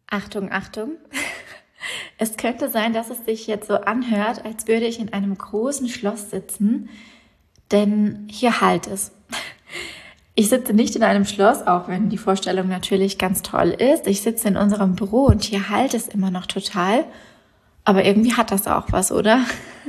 Achtung, Achtung. Es könnte sein, dass es sich jetzt so anhört, als würde ich in einem großen Schloss sitzen, denn hier halt es. Ich sitze nicht in einem Schloss, auch wenn die Vorstellung natürlich ganz toll ist. Ich sitze in unserem Büro und hier halt es immer noch total. Aber irgendwie hat das auch was, oder?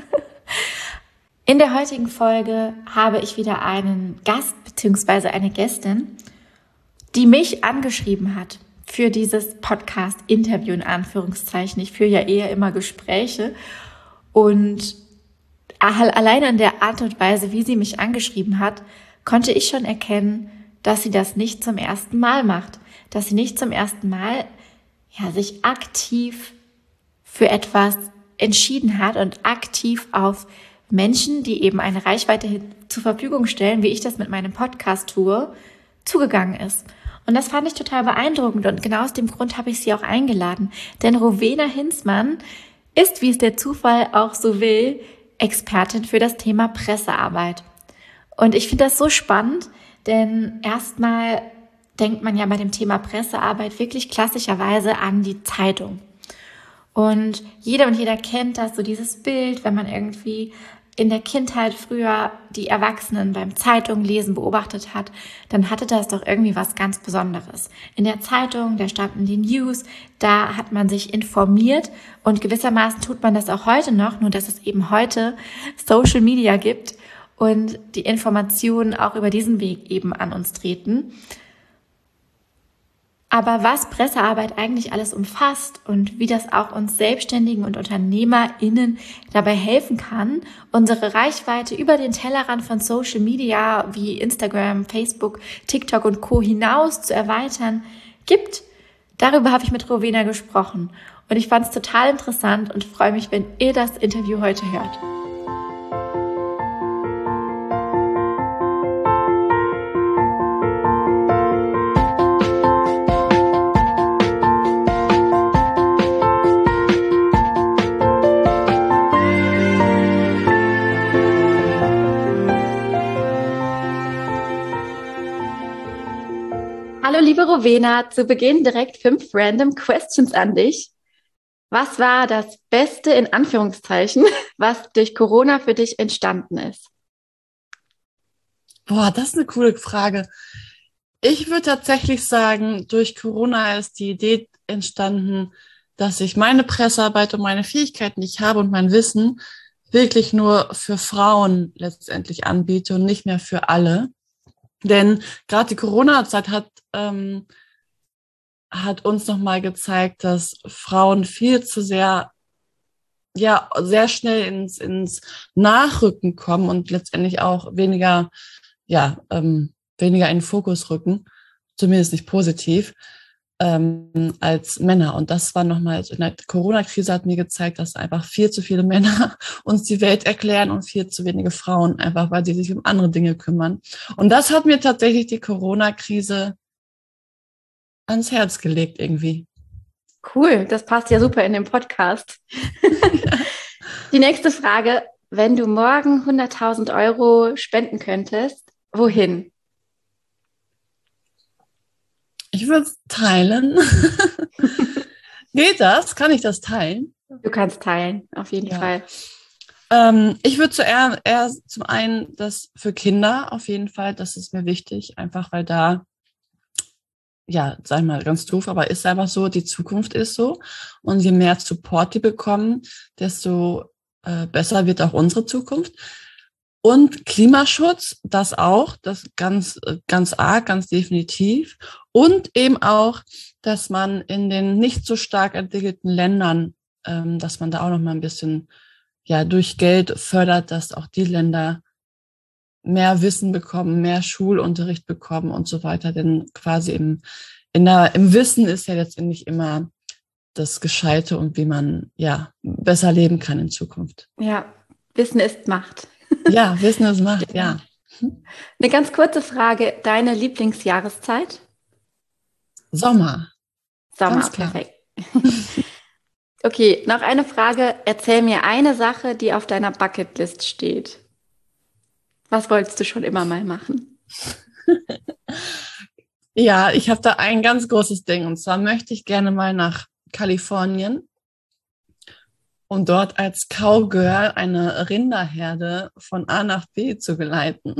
In der heutigen Folge habe ich wieder einen Gast bzw. eine Gästin, die mich angeschrieben hat für dieses Podcast-Interview in Anführungszeichen. Ich führe ja eher immer Gespräche und allein an der Art und Weise, wie sie mich angeschrieben hat, konnte ich schon erkennen, dass sie das nicht zum ersten Mal macht, dass sie nicht zum ersten Mal sich aktiv für etwas entschieden hat und aktiv auf Menschen, die eben eine Reichweite zur Verfügung stellen, wie ich das mit meinem Podcast tue, zugegangen ist. Und das fand ich total beeindruckend und genau aus dem Grund habe ich sie auch eingeladen. Denn Rowena Hinzmann ist, wie es der Zufall auch so will, Expertin für das Thema Pressearbeit. Und ich finde das so spannend, denn erstmal denkt man ja bei dem Thema Pressearbeit wirklich klassischerweise an die Zeitung. Und jeder kennt das, so dieses Bild, wenn man irgendwie in der Kindheit früher die Erwachsenen beim Zeitunglesen beobachtet hat, dann hatte das doch irgendwie was ganz Besonderes. In der Zeitung, da standen die News, da hat man sich informiert und gewissermaßen tut man das auch heute noch, nur dass es eben heute Social Media gibt und die Informationen auch über diesen Weg eben an uns treten. Aber was Pressearbeit eigentlich alles umfasst und wie das auch uns Selbstständigen und UnternehmerInnen dabei helfen kann, unsere Reichweite über den Tellerrand von Social Media wie Instagram, Facebook, TikTok und Co. hinaus zu erweitern, gibt, darüber habe ich mit Rowena gesprochen. Und ich fand es total interessant und freue mich, wenn ihr das Interview heute hört. Hallo liebe Rowena, zu Beginn direkt 5 Random Questions an dich. Was war das Beste in Anführungszeichen, was durch Corona für dich entstanden ist? Boah, das ist eine coole Frage. Ich würde tatsächlich sagen, durch Corona ist die Idee entstanden, dass ich meine Pressearbeit und meine Fähigkeiten, die ich habe und mein Wissen wirklich nur für Frauen letztendlich anbiete und nicht mehr für alle. Denn gerade die Corona-Zeit hat uns nochmal gezeigt, dass Frauen viel zu sehr, sehr schnell ins Nachrücken kommen und letztendlich auch weniger in den Fokus rücken, zumindest nicht positiv, als Männer. Und das war nochmal, in der Corona-Krise hat mir gezeigt, dass einfach viel zu viele Männer uns die Welt erklären und viel zu wenige Frauen, einfach weil sie sich um andere Dinge kümmern. Und das hat mir tatsächlich die Corona-Krise ans Herz gelegt irgendwie. Cool, das passt ja super in den Podcast. Die nächste Frage, wenn du morgen 100.000 Euro spenden könntest, wohin? Ich würde es teilen. Geht das? Kann ich das teilen? Du kannst teilen, auf jeden Fall. Ich würde eher zum einen das für Kinder auf jeden Fall, das ist mir wichtig, einfach weil da, ja, sag ich mal ganz doof, aber ist einfach so, die Zukunft ist so. Und je mehr Support die bekommen, desto besser wird auch unsere Zukunft. Und Klimaschutz, das auch, das ganz arg, ganz definitiv. Und eben auch, dass man in den nicht so stark entwickelten Ländern, dass man da auch noch mal ein bisschen durch Geld fördert, dass auch die Länder mehr Wissen bekommen, mehr Schulunterricht bekommen und so weiter. Denn quasi im Wissen ist ja letztendlich immer das Gescheite und wie man besser leben kann in Zukunft. Ja, Wissen ist Macht. Ja, Wissen ist Macht, ja. Eine ganz kurze Frage, deine Lieblingsjahreszeit? Sommer. Sommer, perfekt. Okay, noch eine Frage. Erzähl mir eine Sache, die auf deiner Bucketlist steht. Was wolltest du schon immer mal machen? Ja, ich habe da ein ganz großes Ding. Und zwar möchte ich gerne mal nach Kalifornien und dort als Cowgirl eine Rinderherde von A nach B zu geleiten.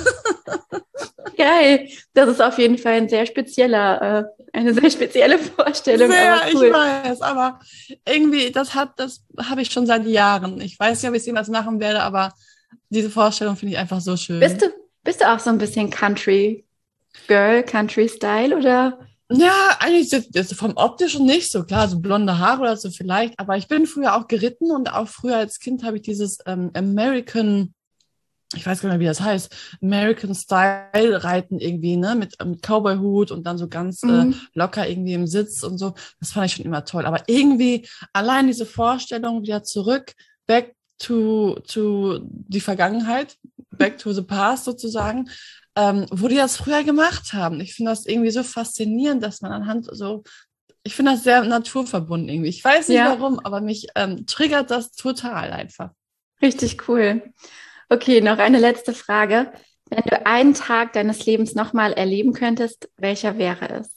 Geil. Das ist auf jeden Fall eine sehr spezielle Vorstellung, aber Sehr, ich cool. weiß, aber irgendwie, das habe ich schon seit Jahren. Ich weiß nicht, ob ich es jemals machen werde, aber diese Vorstellung finde ich einfach so Bist schön. du, bist du auch so ein bisschen Country Girl, Country Style oder? Ja, eigentlich ist vom Optischen nicht so klar, so blonde Haare oder so vielleicht, aber ich bin früher auch geritten und auch früher als Kind habe ich dieses American, ich weiß gar nicht mehr, wie das heißt, American Style Reiten irgendwie, ne, mit Cowboy-Hut und dann so ganz Mhm. locker irgendwie im Sitz und so. Das fand ich schon immer toll. Aber irgendwie allein diese Vorstellung wieder zurück, back to die Vergangenheit, back to the past sozusagen, wo die das früher gemacht haben. Ich finde das irgendwie so faszinierend, dass man anhand so, ich finde das sehr naturverbunden irgendwie. Ich weiß nicht Ja, warum, aber mich triggert das total einfach. richtig cool. Okay, noch eine letzte Frage. Wenn du einen Tag deines Lebens nochmal erleben könntest, welcher wäre es?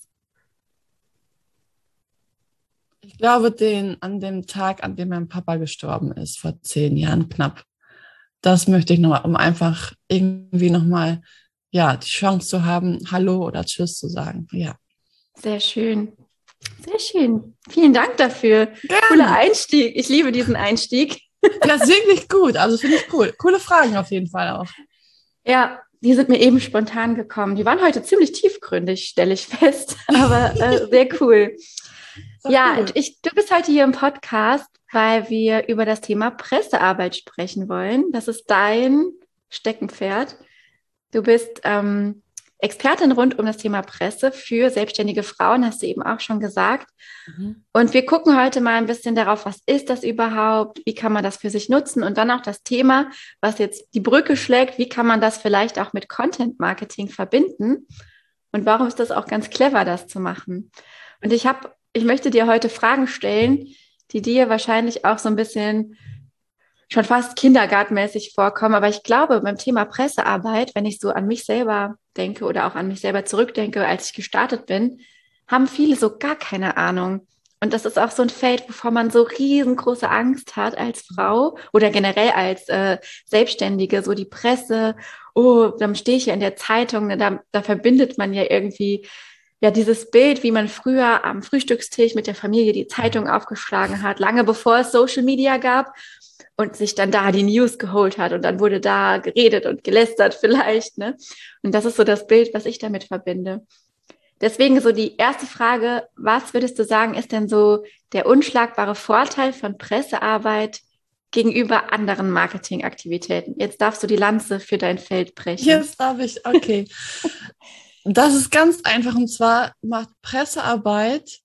Ich glaube, an dem Tag, an dem mein Papa gestorben ist, vor 10 Jahren knapp, das möchte ich nochmal, um einfach irgendwie nochmal, ja, die Chance zu haben, Hallo oder Tschüss zu sagen. Ja. Sehr schön. Sehr schön. Vielen Dank dafür. Cooler Gerne. Einstieg. Ich liebe diesen Einstieg. Ja, ist wirklich gut. Also finde ich cool. Coole Fragen auf jeden Fall auch. Ja, die sind mir eben spontan gekommen. Die waren heute ziemlich tiefgründig, stelle ich fest, aber sehr cool. Ist doch Ja, cool. du bist heute hier im Podcast, weil wir über das Thema Pressearbeit sprechen wollen. Das ist dein Steckenpferd. Du bist Expertin rund um das Thema Presse für selbstständige Frauen, hast du eben auch schon gesagt. Mhm. Und wir gucken heute mal ein bisschen darauf, was ist das überhaupt? Wie kann man das für sich nutzen? Und dann auch das Thema, was jetzt die Brücke schlägt, wie kann man das vielleicht auch mit Content Marketing verbinden? Und warum ist das auch ganz clever, das zu machen? Und ich möchte dir heute Fragen stellen, die dir wahrscheinlich auch so ein bisschen schon fast kindergartenmäßig vorkommen. Aber ich glaube, beim Thema Pressearbeit, wenn ich so an mich selber denke oder auch an mich selber zurückdenke, als ich gestartet bin, haben viele so gar keine Ahnung. Und das ist auch so ein Feld, wovor man so riesengroße Angst hat als Frau oder generell als Selbstständige, so die Presse. Oh, dann stehe ich ja in der Zeitung, ne, da verbindet man ja irgendwie ja dieses Bild, wie man früher am Frühstückstisch mit der Familie die Zeitung aufgeschlagen hat, lange bevor es Social Media gab und sich dann da die News geholt hat und dann wurde da geredet und gelästert vielleicht, ne? Und das ist so das Bild, was ich damit verbinde. Deswegen so die erste Frage, was würdest du sagen, ist denn so der unschlagbare Vorteil von Pressearbeit gegenüber anderen Marketingaktivitäten? Jetzt darfst du die Lanze für dein Feld brechen. Jetzt darf ich, okay. Das ist ganz einfach und zwar macht Pressearbeit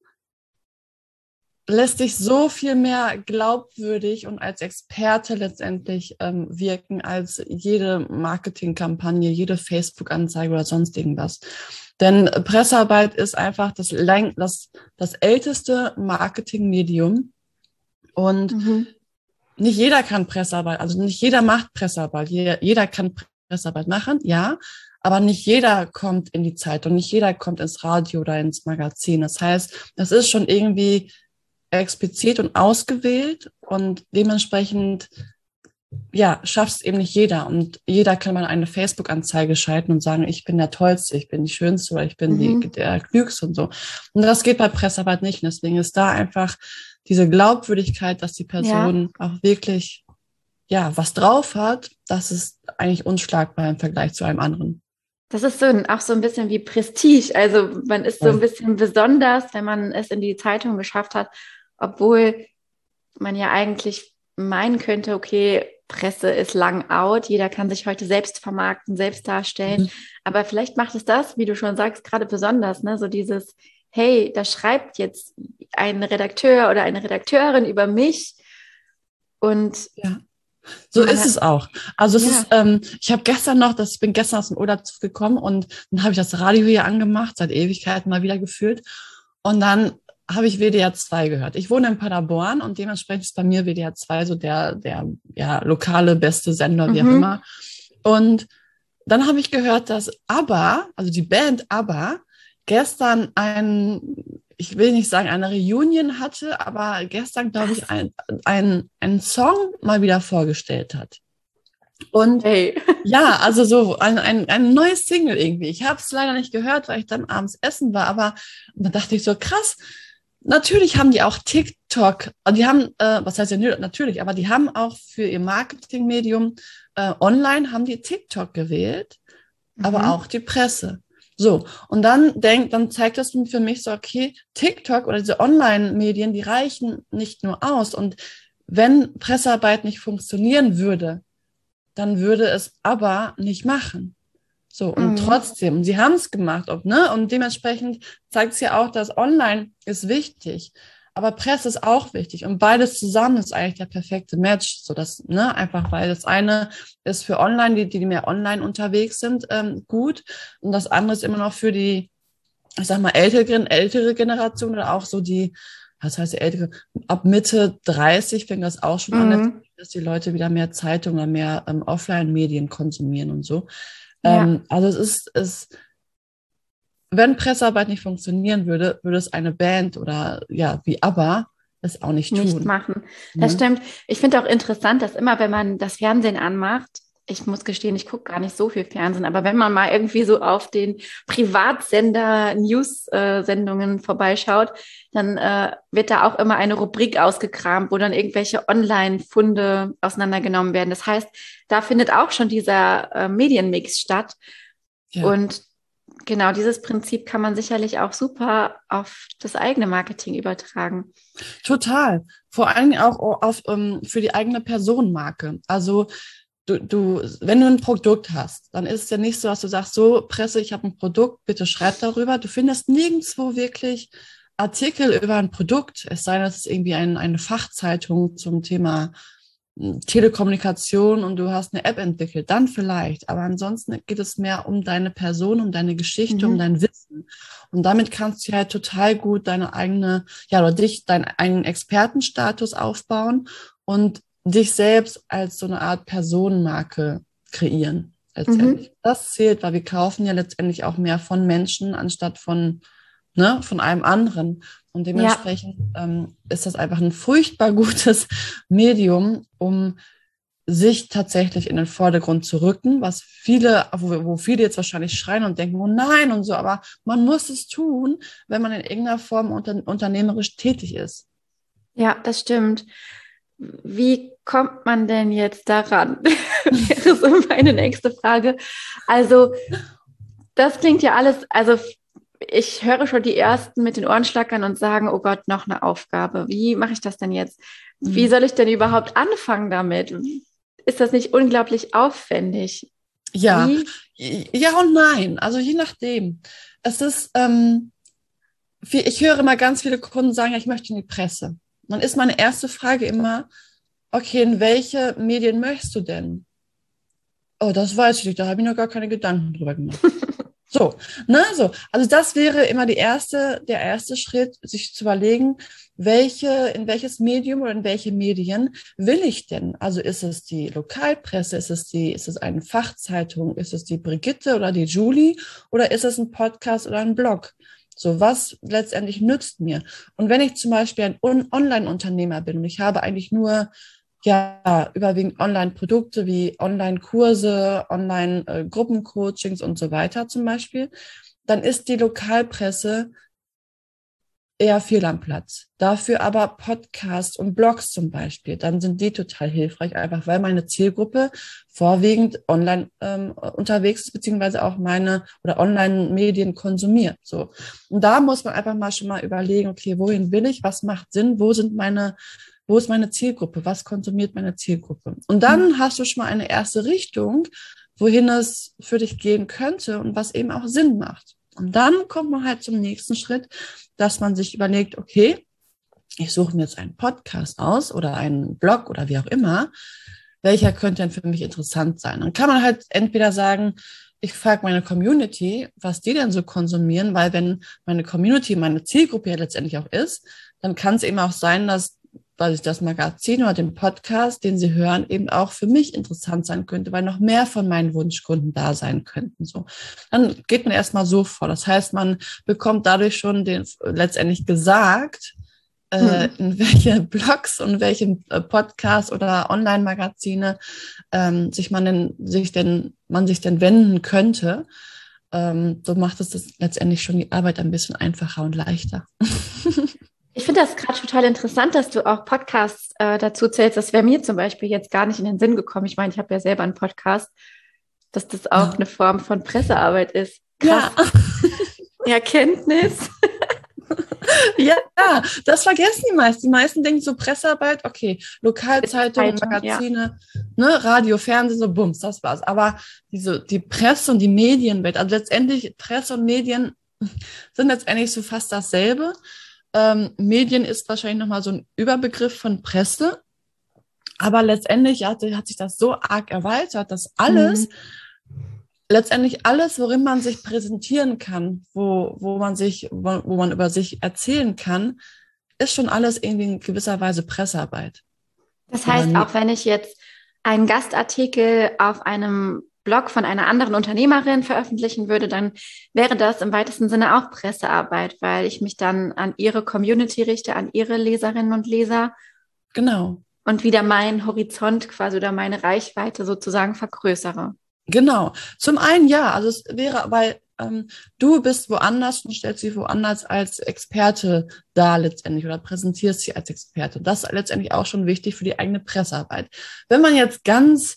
lässt dich so viel mehr glaubwürdig und als Experte letztendlich wirken als jede Marketingkampagne, jede Facebook-Anzeige oder sonst irgendwas. Denn Pressearbeit ist einfach das älteste Marketingmedium und Mhm. nicht jeder kann Pressearbeit, also nicht jeder macht Pressearbeit. Jeder kann Pressearbeit machen, ja, aber nicht jeder kommt in die Zeitung, nicht jeder kommt ins Radio oder ins Magazin. Das heißt, das ist schon irgendwie explizit und ausgewählt und dementsprechend ja, schafft es eben nicht jeder. Und jeder kann mal eine Facebook-Anzeige schalten und sagen, ich bin der Tollste, ich bin die Schönste oder ich bin Mhm. der Klügste und so. Und das geht bei Pressearbeit nicht. Und deswegen ist da einfach diese Glaubwürdigkeit, dass die Ja, Person auch wirklich ja was drauf hat, das ist eigentlich unschlagbar im Vergleich zu einem anderen. das ist auch so ein bisschen wie Prestige. Also man ist so ein Voll. bisschen besonders, wenn man es in die Zeitung geschafft hat, obwohl man ja eigentlich meinen könnte, okay, Presse ist lang out, jeder kann sich heute selbst vermarkten, selbst darstellen. Mhm. Aber vielleicht macht es das, wie du schon sagst, gerade besonders, ne? So dieses, hey, da schreibt jetzt ein Redakteur oder eine Redakteurin über mich und Ja. So man ist hat, es auch. Also es ist, ja. ich habe gestern noch, ich bin gestern aus dem Urlaub gekommen und dann habe ich das Radio hier angemacht, seit Ewigkeiten mal wieder gefühlt. Und dann habe ich WDR 2 gehört. Ich wohne in Paderborn und dementsprechend ist bei mir WDR 2 so der ja, lokale beste Sender, wie auch Mhm. immer. Und dann habe ich gehört, dass ABBA, also die Band ABBA, gestern ich will nicht sagen, eine Reunion hatte, aber gestern, glaube ich, einen Song mal wieder vorgestellt hat. Und Hey. ja, also so ein neues Single irgendwie. Ich habe es leider nicht gehört, weil ich dann abends essen war, aber da dachte ich so, krass, natürlich haben die auch TikTok, und die haben, was heißt ja natürlich, aber die haben auch für ihr Marketingmedium online haben die TikTok gewählt, aber auch die Presse. So, und dann zeigt das für mich so, okay, TikTok oder diese Online-Medien, die reichen nicht nur aus. Und wenn Pressearbeit nicht funktionieren würde, dann würde es aber nicht machen. So, und trotzdem, sie haben es gemacht, und dementsprechend zeigt es ja auch, dass online ist wichtig, aber Presse ist auch wichtig und beides zusammen ist eigentlich der perfekte Match, so dass, einfach, weil das eine ist für online, die mehr online unterwegs sind, gut, und das andere ist immer noch für die, ich sag mal, ältere Generation oder auch so die, was heißt die ältere, ab Mitte 30 fängt das auch schon an, dass die Leute wieder mehr Zeitung oder mehr Offline-Medien konsumieren und so. Ja. Also wenn Pressearbeit nicht funktionieren würde, würde es eine Band oder ja, wie ABBA es auch nicht Nicht tun. machen. Das Ne? stimmt. Ich finde auch interessant, dass immer, wenn man das Fernsehen anmacht, ich muss gestehen, ich gucke gar nicht so viel Fernsehen, aber wenn man mal irgendwie so auf den Privatsender News-Sendungen vorbeischaut, dann wird da auch immer eine Rubrik ausgekramt, wo dann irgendwelche Online-Funde auseinandergenommen werden. Das heißt, da findet auch schon dieser Medienmix statt. Ja, Und genau dieses Prinzip kann man sicherlich auch super auf das eigene Marketing übertragen. total. Vor allem auch für die eigene Personenmarke. Also wenn du ein Produkt hast, dann ist es ja nicht so, dass du sagst, so Presse, ich habe ein Produkt, bitte schreib darüber. Du findest nirgendwo wirklich Artikel über ein Produkt, es sei denn, es ist irgendwie eine Fachzeitung zum Thema Telekommunikation und du hast eine App entwickelt, dann vielleicht. Aber ansonsten geht es mehr um deine Person, um deine Geschichte, um dein Wissen. Und damit kannst du halt total gut deinen eigenen Expertenstatus aufbauen und dich selbst als so eine Art Personenmarke kreieren, Mhm. letztendlich. Das zählt, weil wir kaufen ja letztendlich auch mehr von Menschen anstatt von einem anderen. Und Ja, dementsprechend ist das einfach ein furchtbar gutes Medium, um sich tatsächlich in den Vordergrund zu rücken, wo viele jetzt wahrscheinlich schreien und denken, oh nein und so, aber man muss es tun, wenn man in irgendeiner Form unternehmerisch tätig ist. ja, das stimmt. Wie kommt man denn jetzt daran? Wäre so meine nächste Frage. Also, das klingt ja alles, also ich höre schon die ersten mit den Ohren schlackern und sagen, oh Gott, noch eine Aufgabe. Wie mache ich das denn jetzt? Wie soll ich denn überhaupt anfangen damit? Ist das nicht unglaublich aufwendig? Ja, Wie? ja und nein. Also je nachdem. Es ist, ich höre immer ganz viele Kunden sagen, ja, ich möchte in die Presse. Dann ist meine erste Frage immer, okay, in welche Medien möchtest du denn? Oh, das weiß ich nicht, da habe ich noch gar keine Gedanken drüber gemacht. So, also das wäre immer der erste Schritt, sich zu überlegen, in welches Medium oder in welche Medien will ich denn? Also ist es die Lokalpresse, ist es eine Fachzeitung, ist es die Brigitte oder die Julie oder ist es ein Podcast oder ein Blog? So, was letztendlich nützt mir? Und wenn ich zum Beispiel ein Online-Unternehmer bin und ich habe eigentlich nur überwiegend Online-Produkte wie Online-Kurse, Online-Gruppencoachings und so weiter zum Beispiel, dann ist die Lokalpresse eher fehl am Platz. Dafür aber Podcasts und Blogs zum Beispiel, dann sind die total hilfreich, einfach weil meine Zielgruppe vorwiegend online unterwegs ist, beziehungsweise auch oder Online-Medien konsumiert. So. Und da muss man einfach schon mal überlegen, okay, wohin will ich, was macht Sinn, wo ist meine Zielgruppe? Was konsumiert meine Zielgruppe? Und dann hast du schon mal eine erste Richtung, wohin es für dich gehen könnte und was eben auch Sinn macht. Und dann kommt man halt zum nächsten Schritt, dass man sich überlegt, okay, ich suche mir jetzt einen Podcast aus oder einen Blog oder wie auch immer. Welcher könnte denn für mich interessant sein? Dann kann man halt entweder sagen, ich frage meine Community, was die denn so konsumieren, weil wenn meine Community meine Zielgruppe ja letztendlich auch ist, dann kann es eben auch sein, dass weil ich das Magazin oder den Podcast, den sie hören, eben auch für mich interessant sein könnte, weil noch mehr von meinen Wunschkunden da sein könnten. So, dann geht man erstmal so vor. Das heißt, man bekommt dadurch schon letztendlich gesagt, in welche Blogs und welche Podcasts oder Online-Magazine man sich denn wenden könnte. So macht es das letztendlich schon die Arbeit ein bisschen einfacher und leichter. Ich finde das gerade total interessant, dass du auch Podcasts dazu zählst. Das wäre mir zum Beispiel jetzt gar nicht in den Sinn gekommen. Ich meine, ich habe ja selber einen Podcast, dass das auch eine Form von Pressearbeit ist. Krass. Ja. Erkenntnis. Ja, das vergessen die meisten. Die meisten denken so Pressearbeit, okay, Lokalzeitungen, Magazine, ne, Radio, Fernsehen, so bums, das war's. Aber die Presse und die Medienwelt, also letztendlich Presse und Medien sind letztendlich so fast dasselbe. Medien ist wahrscheinlich nochmal so ein Überbegriff von Presse. Aber letztendlich hat sich das so arg erweitert, dass letztendlich alles, worin man sich präsentieren kann, wo man über sich erzählen kann, ist schon alles irgendwie in gewisser Weise Pressearbeit. Das heißt, auch wenn ich jetzt einen Gastartikel auf einem Blog von einer anderen Unternehmerin veröffentlichen würde, dann wäre das im weitesten Sinne auch Pressearbeit, weil ich mich dann an ihre Community richte, an ihre Leserinnen und Leser. Genau. Und wieder meinen Horizont quasi oder meine Reichweite sozusagen vergrößere. Genau. Zum einen ja, also es wäre, weil du bist woanders und stellst dich woanders als Experte dar letztendlich oder präsentierst dich als Experte. Das ist letztendlich auch schon wichtig für die eigene Pressearbeit. Wenn man jetzt ganz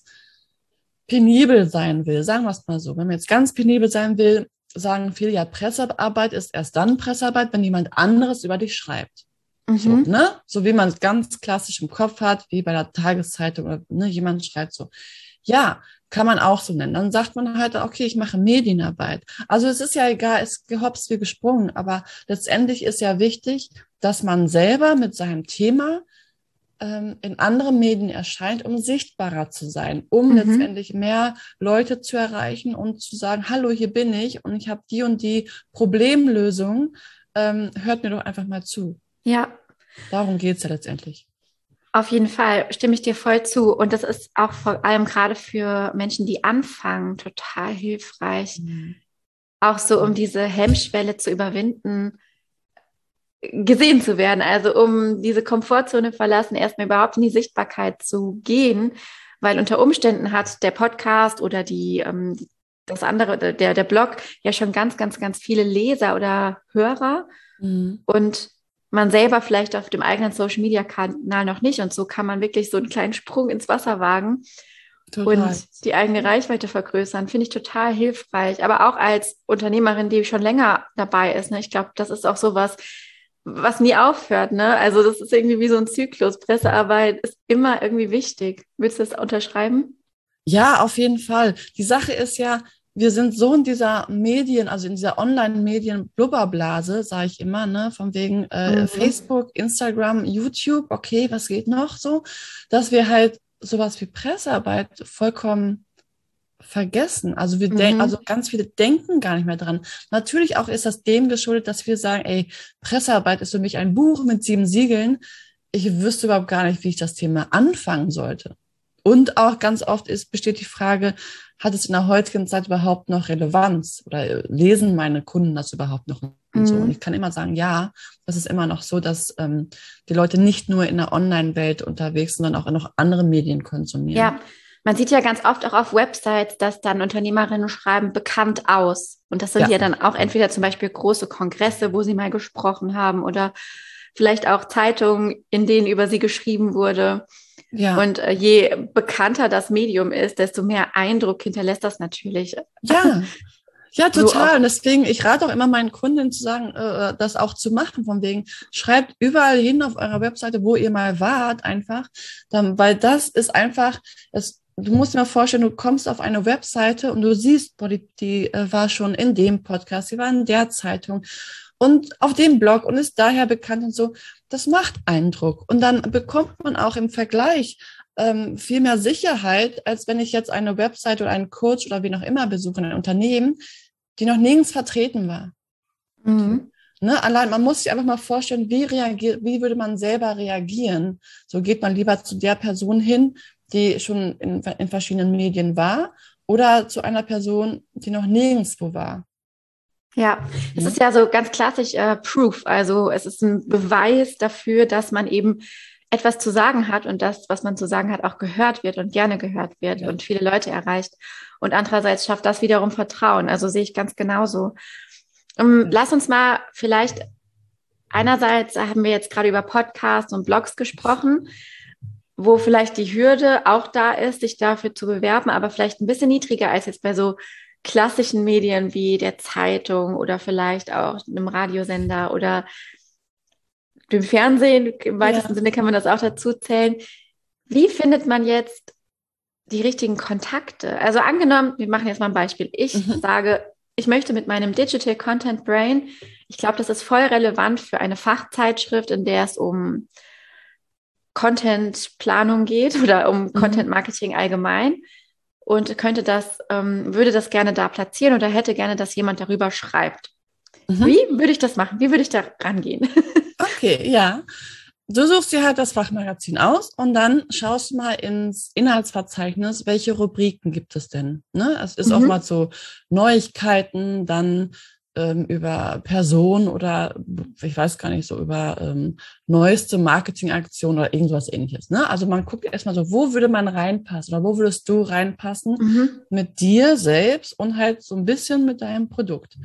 penibel sein will, sagen wir es mal so, wenn man jetzt ganz penibel sein will, sagen viele, ja, Pressearbeit ist erst dann Pressearbeit, wenn jemand anderes über dich schreibt. So, ne? So wie man es ganz klassisch im Kopf hat, wie bei der Tageszeitung oder ne, jemand schreibt so. Ja, kann man auch so nennen. Dann sagt man halt, okay, ich mache Medienarbeit. Also es ist ja egal, es ist gehopst wie gesprungen, aber letztendlich ist ja wichtig, dass man selber mit seinem Thema in anderen Medien erscheint, um sichtbarer zu sein, um letztendlich mehr Leute zu erreichen und zu sagen, hallo, hier bin ich und ich habe die und die Problemlösung, hört mir doch einfach mal zu. Ja. Darum geht es ja letztendlich. Auf jeden Fall stimme ich dir voll zu. Und das ist auch vor allem gerade für Menschen, die anfangen, total hilfreich. Auch so, um diese Hemmschwelle zu überwinden, gesehen zu werden. Also um diese Komfortzone verlassen, erstmal überhaupt in die Sichtbarkeit zu gehen. Weil unter Umständen hat der Podcast oder das andere, der Blog ja schon ganz, ganz, ganz viele Leser oder Hörer. Und man selber vielleicht auf dem eigenen Social-Media-Kanal noch nicht. Und so kann man wirklich so einen kleinen Sprung ins Wasser wagen und die eigene Reichweite vergrößern. Finde ich total hilfreich. Aber auch als Unternehmerin, die schon länger dabei ist. Ne? Ich glaube, das ist auch sowas, was nie aufhört. Ne? Also das ist irgendwie wie so ein Zyklus. Pressearbeit ist immer irgendwie wichtig. Willst du das unterschreiben? Ja, auf jeden Fall. Die Sache ist ja, wir sind so in dieser also in dieser Online-Medien-Blubberblase, sage ich immer, ne, von wegen Facebook, Instagram, YouTube, okay, was geht noch so, dass wir halt sowas wie Pressearbeit vollkommen vergessen. Also also ganz viele denken gar nicht mehr dran. Natürlich auch ist das dem geschuldet, dass wir sagen, ey, Pressearbeit ist für mich ein Buch mit 7 Siegeln. Ich wüsste überhaupt gar nicht, wie ich das Thema anfangen sollte. Und auch ganz oft besteht die Frage, hat es in der heutigen Zeit überhaupt noch Relevanz? Oder lesen meine Kunden das überhaupt noch? Und so. Und ich kann immer sagen, ja, das ist immer noch so, dass die Leute nicht nur in der Online-Welt unterwegs sind, sondern auch noch andere Medien konsumieren. Ja, man sieht ja ganz oft auch auf Websites, dass dann Unternehmerinnen schreiben, bekannt aus. Und das sind ja dann auch entweder zum Beispiel große Kongresse, wo sie mal gesprochen haben oder vielleicht auch Zeitungen, in denen über sie geschrieben wurde. Ja. Und je bekannter das Medium ist, desto mehr Eindruck hinterlässt das natürlich. Ja, total. So, und deswegen, ich rate auch immer meinen Kunden zu sagen, das auch zu machen, von wegen, schreibt überall hin auf eurer Webseite, wo ihr mal wart, einfach, weil das ist einfach, du musst dir mal vorstellen, du kommst auf eine Webseite und du siehst, boah, die war schon in dem Podcast, die war in der Zeitung und auf dem Blog und ist daher bekannt und so. Das macht Eindruck. Und dann bekommt man auch im Vergleich viel mehr Sicherheit, als wenn ich jetzt eine Website oder einen Coach oder wie noch immer besuche, ein Unternehmen, die noch nirgends vertreten war. Ne, allein, man muss sich einfach mal vorstellen, wie würde man selber reagieren? So geht man lieber zu der Person hin, die schon in verschiedenen Medien war, oder zu einer Person, die noch nirgendwo war. Ja, es ist Ne? ja so ganz klassisch Proof. Also es ist ein Beweis dafür, dass man eben etwas zu sagen hat und das, was man zu sagen hat, auch gehört wird und gerne gehört wird Ja. und viele Leute erreicht. Und andererseits schafft das wiederum Vertrauen. Also sehe ich ganz genauso. Lass uns mal vielleicht, einerseits haben wir jetzt gerade über Podcasts und Blogs gesprochen, wo vielleicht die Hürde auch da ist, sich dafür zu bewerben, aber vielleicht ein bisschen niedriger als jetzt bei so klassischen Medien wie der Zeitung oder vielleicht auch einem Radiosender oder dem Fernsehen. Im weitesten Ja. Sinne kann man das auch dazu zählen. Wie findet man jetzt die richtigen Kontakte? Also angenommen, wir machen jetzt mal ein Beispiel. Ich Mhm. sage, ich möchte mit meinem Digital Content Brain, ich glaube, das ist voll relevant für eine Fachzeitschrift, in der es um Content-Planung geht oder um Mhm. Content-Marketing allgemein und würde das gerne da platzieren oder hätte gerne, dass jemand darüber schreibt. Wie Mhm. würde ich das machen? Wie würde ich da rangehen? Okay, ja. Du suchst dir halt das Fachmagazin aus und dann schaust du mal ins Inhaltsverzeichnis, welche Rubriken gibt es denn? Ne? Es ist auch mal Mhm. so Neuigkeiten, dann über Personen oder ich weiß gar nicht, so über neueste Marketingaktionen oder irgendwas ähnliches. Ne? Also man guckt erstmal so, wo würde man reinpassen oder wo würdest du reinpassen Mhm. mit dir selbst und halt so ein bisschen mit deinem Produkt.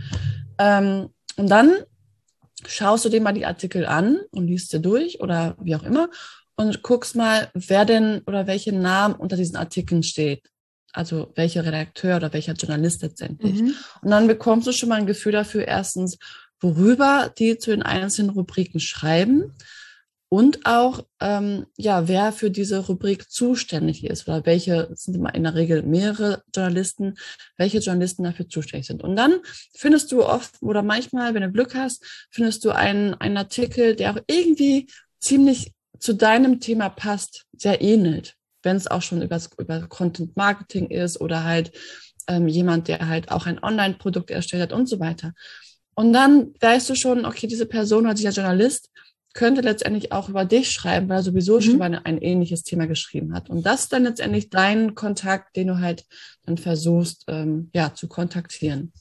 Und dann schaust du dir mal die Artikel an und liest dir durch oder wie auch immer und guckst mal, wer denn oder welche Namen unter diesen Artikeln steht. Also welcher Redakteur oder welcher Journalist letztendlich. Mhm. Und dann bekommst du schon mal ein Gefühl dafür, erstens, worüber die zu den einzelnen Rubriken schreiben und auch, ja, wer für diese Rubrik zuständig ist oder welche, es sind immer in der Regel mehrere Journalisten, welche Journalisten dafür zuständig sind. Und dann findest du oft oder manchmal, wenn du Glück hast, findest du einen Artikel, der auch irgendwie ziemlich zu deinem Thema passt, sehr ähnelt. Wenn es auch schon über Content Marketing ist oder halt jemand, der halt auch ein Online-Produkt erstellt hat und so weiter. Und dann weißt du schon, okay, diese Person oder dieser Journalist könnte letztendlich auch über dich schreiben, weil er sowieso schon über Mhm. ein ähnliches Thema geschrieben hat. Und das ist dann letztendlich dein Kontakt, den du halt dann versuchst, ja, zu kontaktieren.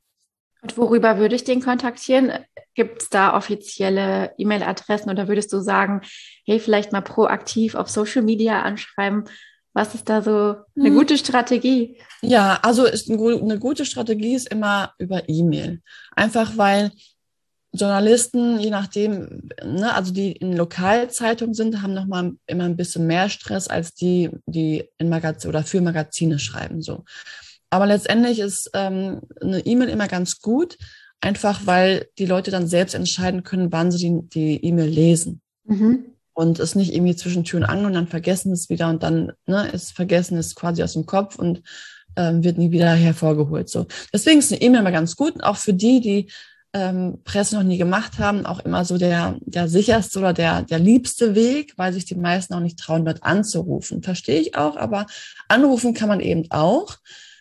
Und worüber würde ich den kontaktieren? Gibt es da offizielle E-Mail-Adressen oder würdest du sagen, hey, vielleicht mal proaktiv auf Social Media anschreiben? Was ist da so eine Hm. gute Strategie? Ja, also eine gute Strategie ist immer über E-Mail. Einfach weil Journalisten, je nachdem, ne, also die in Lokalzeitungen sind, haben nochmal immer ein bisschen mehr Stress als die in Magazin oder für Magazine schreiben. So. Aber letztendlich ist eine E-Mail immer ganz gut, einfach weil die Leute dann selbst entscheiden können, wann sie die E-Mail lesen. Mhm. Und es nicht irgendwie zwischen Tür und Angel und dann vergessen es wieder und dann ne, ist vergessen es quasi aus dem Kopf und wird nie wieder hervorgeholt. So. Deswegen ist eine E-Mail immer ganz gut, und auch für die Presse noch nie gemacht haben, auch immer so der sicherste oder der liebste Weg, weil sich die meisten auch nicht trauen, dort anzurufen. Verstehe ich auch, aber anrufen kann man eben auch.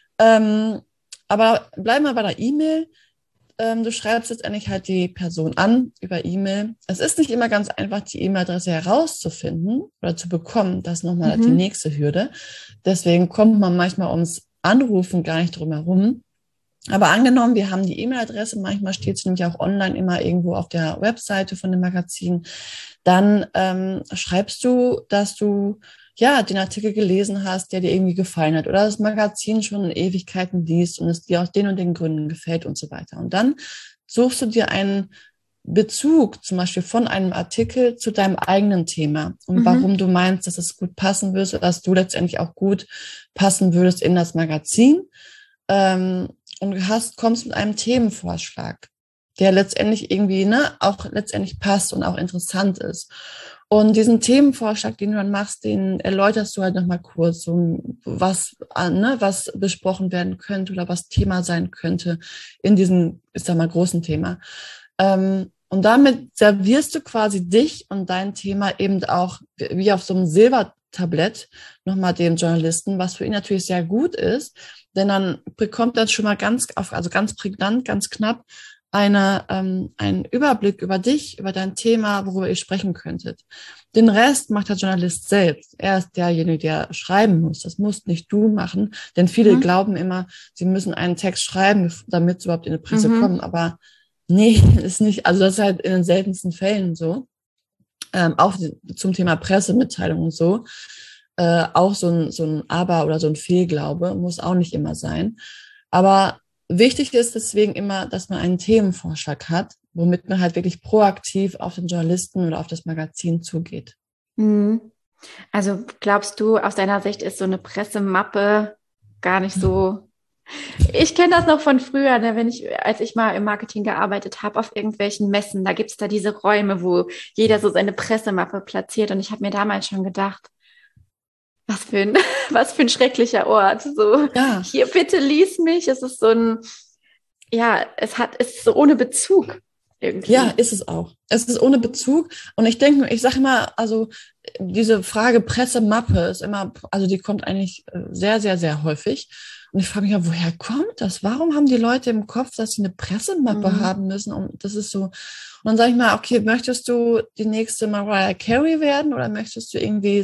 Ähm, aber bleiben wir bei der E-Mail. Du schreibst letztendlich halt die Person an über E-Mail. Es ist nicht immer ganz einfach, die E-Mail-Adresse herauszufinden oder zu bekommen. Das ist nochmal die Mhm. nächste Hürde. Deswegen kommt man manchmal ums Anrufen gar nicht drum herum. Aber angenommen, wir haben die E-Mail-Adresse, manchmal steht es nämlich auch online immer irgendwo auf der Webseite von dem Magazin, dann schreibst du, dass du ja den Artikel gelesen hast, der dir irgendwie gefallen hat oder das Magazin schon in Ewigkeiten liest und es dir aus den und den Gründen gefällt und so weiter. Und dann suchst du dir einen Bezug zum Beispiel von einem Artikel zu deinem eigenen Thema und warum Mhm. du meinst, dass es gut passen würde, dass du letztendlich auch gut passen würdest in das Magazin. Und kommst mit einem Themenvorschlag, der letztendlich irgendwie, ne, auch letztendlich passt und auch interessant ist. Und diesen Themenvorschlag, den du dann machst, den erläuterst du halt nochmal kurz, so was besprochen werden könnte oder was Thema sein könnte in diesem, ich sag mal, großen Thema. Und damit servierst du quasi dich und dein Thema eben auch wie auf so einem Silbertablett nochmal dem Journalisten, was für ihn natürlich sehr gut ist, denn dann bekommt er schon mal also ganz prägnant, ganz knapp einen Überblick über dich, über dein Thema, worüber ihr sprechen könntet. Den Rest macht der Journalist selbst. Er ist derjenige, der schreiben muss. Das musst nicht du machen, denn viele glauben immer, sie müssen einen Text schreiben, damit sie überhaupt in die Presse kommen. Aber nee, ist nicht. Also das ist halt in den seltensten Fällen so. Auch zum Thema Pressemitteilung und so. Auch so ein Aber oder so ein Fehlglaube muss auch nicht immer sein. Aber wichtig ist deswegen immer, dass man einen Themenvorschlag hat, womit man halt wirklich proaktiv auf den Journalisten oder auf das Magazin zugeht. Also glaubst du, aus deiner Sicht ist so eine Pressemappe gar nicht so... Ich kenne das noch von früher, ne, als ich mal im Marketing gearbeitet habe, auf irgendwelchen Messen, da gibt es da diese Räume, wo jeder so seine Pressemappe platziert. Und ich habe mir damals schon gedacht, was für ein schrecklicher Ort. So, Ja. Hier, bitte lies mich. Es ist so es ist so ohne Bezug irgendwie. Ja, ist es auch. Es ist ohne Bezug. Und ich sage immer, also diese Frage Pressemappe ist immer, also die kommt eigentlich sehr, sehr, sehr häufig. Und ich frage mich ja, woher kommt das? Warum haben die Leute im Kopf, dass sie eine Pressemappe haben müssen? Und das ist so. Und dann sage ich mal, okay, möchtest du die nächste Mariah Carey werden oder möchtest du irgendwie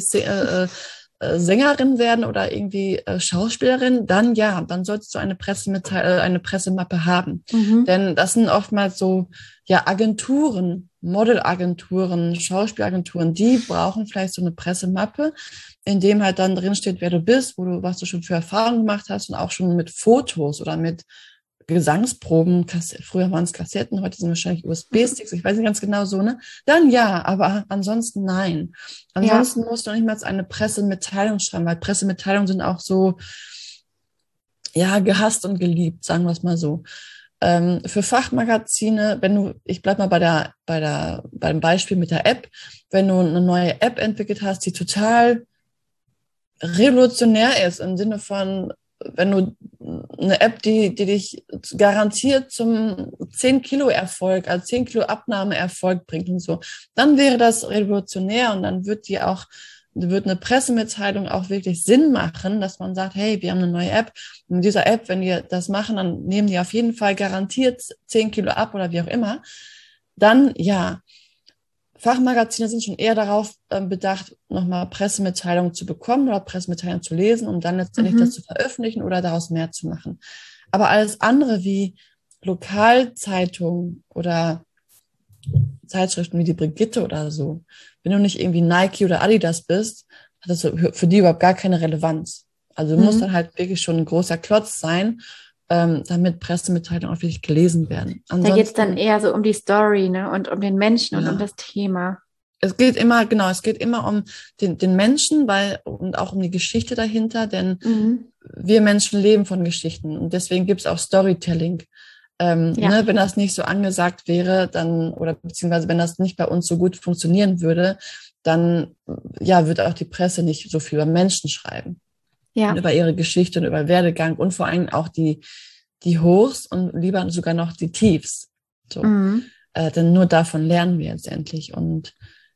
Sängerin werden oder irgendwie Schauspielerin, dann solltest du eine Pressemappe haben. Denn das sind oftmals so Agenturen, Modelagenturen, Schauspielagenturen, die brauchen vielleicht so eine Pressemappe, in dem halt dann drinsteht, wer du bist, was du schon für Erfahrungen gemacht hast und auch schon mit Fotos oder mit Gesangsproben, früher waren es Kassetten, heute sind wahrscheinlich USB-Sticks, ich weiß nicht ganz genau so, ne? Dann ja, aber ansonsten nein. Ansonsten musst du nicht mal eine Pressemitteilung schreiben, weil Pressemitteilungen sind auch so, gehasst und geliebt, sagen wir es mal so. Für Fachmagazine, ich bleib mal beim Beispiel mit der App, wenn du eine neue App entwickelt hast, die total revolutionär ist, im Sinne von, wenn du eine App, die dich garantiert zum 10 Kilo Erfolg, also 10 Kilo Abnahmeerfolg bringt und so, dann wäre das revolutionär und dann wird eine Pressemitteilung auch wirklich Sinn machen, dass man sagt, hey, wir haben eine neue App. Und mit dieser App, wenn die das machen, dann nehmen die auf jeden Fall garantiert 10 Kilo ab oder wie auch immer. Dann Fachmagazine sind schon eher darauf bedacht, nochmal Pressemitteilungen zu bekommen oder Pressemitteilungen zu lesen, um dann letztendlich das zu veröffentlichen oder daraus mehr zu machen. Aber alles andere wie Lokalzeitungen oder Zeitschriften wie die Brigitte oder so, wenn du nicht irgendwie Nike oder Adidas bist, hat das für die überhaupt gar keine Relevanz. Also du musst dann halt wirklich schon ein großer Klotz sein, damit Pressemitteilungen auch wirklich gelesen werden. Da geht es dann eher so um die Story, ne, und um den Menschen und um das Thema. Es geht immer um den Menschen, und auch um die Geschichte dahinter, denn wir Menschen leben von Geschichten und deswegen gibt es auch Storytelling. Ne, wenn das nicht so angesagt wäre, beziehungsweise wenn das nicht bei uns so gut funktionieren würde, dann würde auch die Presse nicht so viel über Menschen schreiben. Und über ihre Geschichte und über Werdegang und vor allem auch die Hochs und lieber sogar noch die Tiefs. So. Denn nur davon lernen wir letztendlich. Und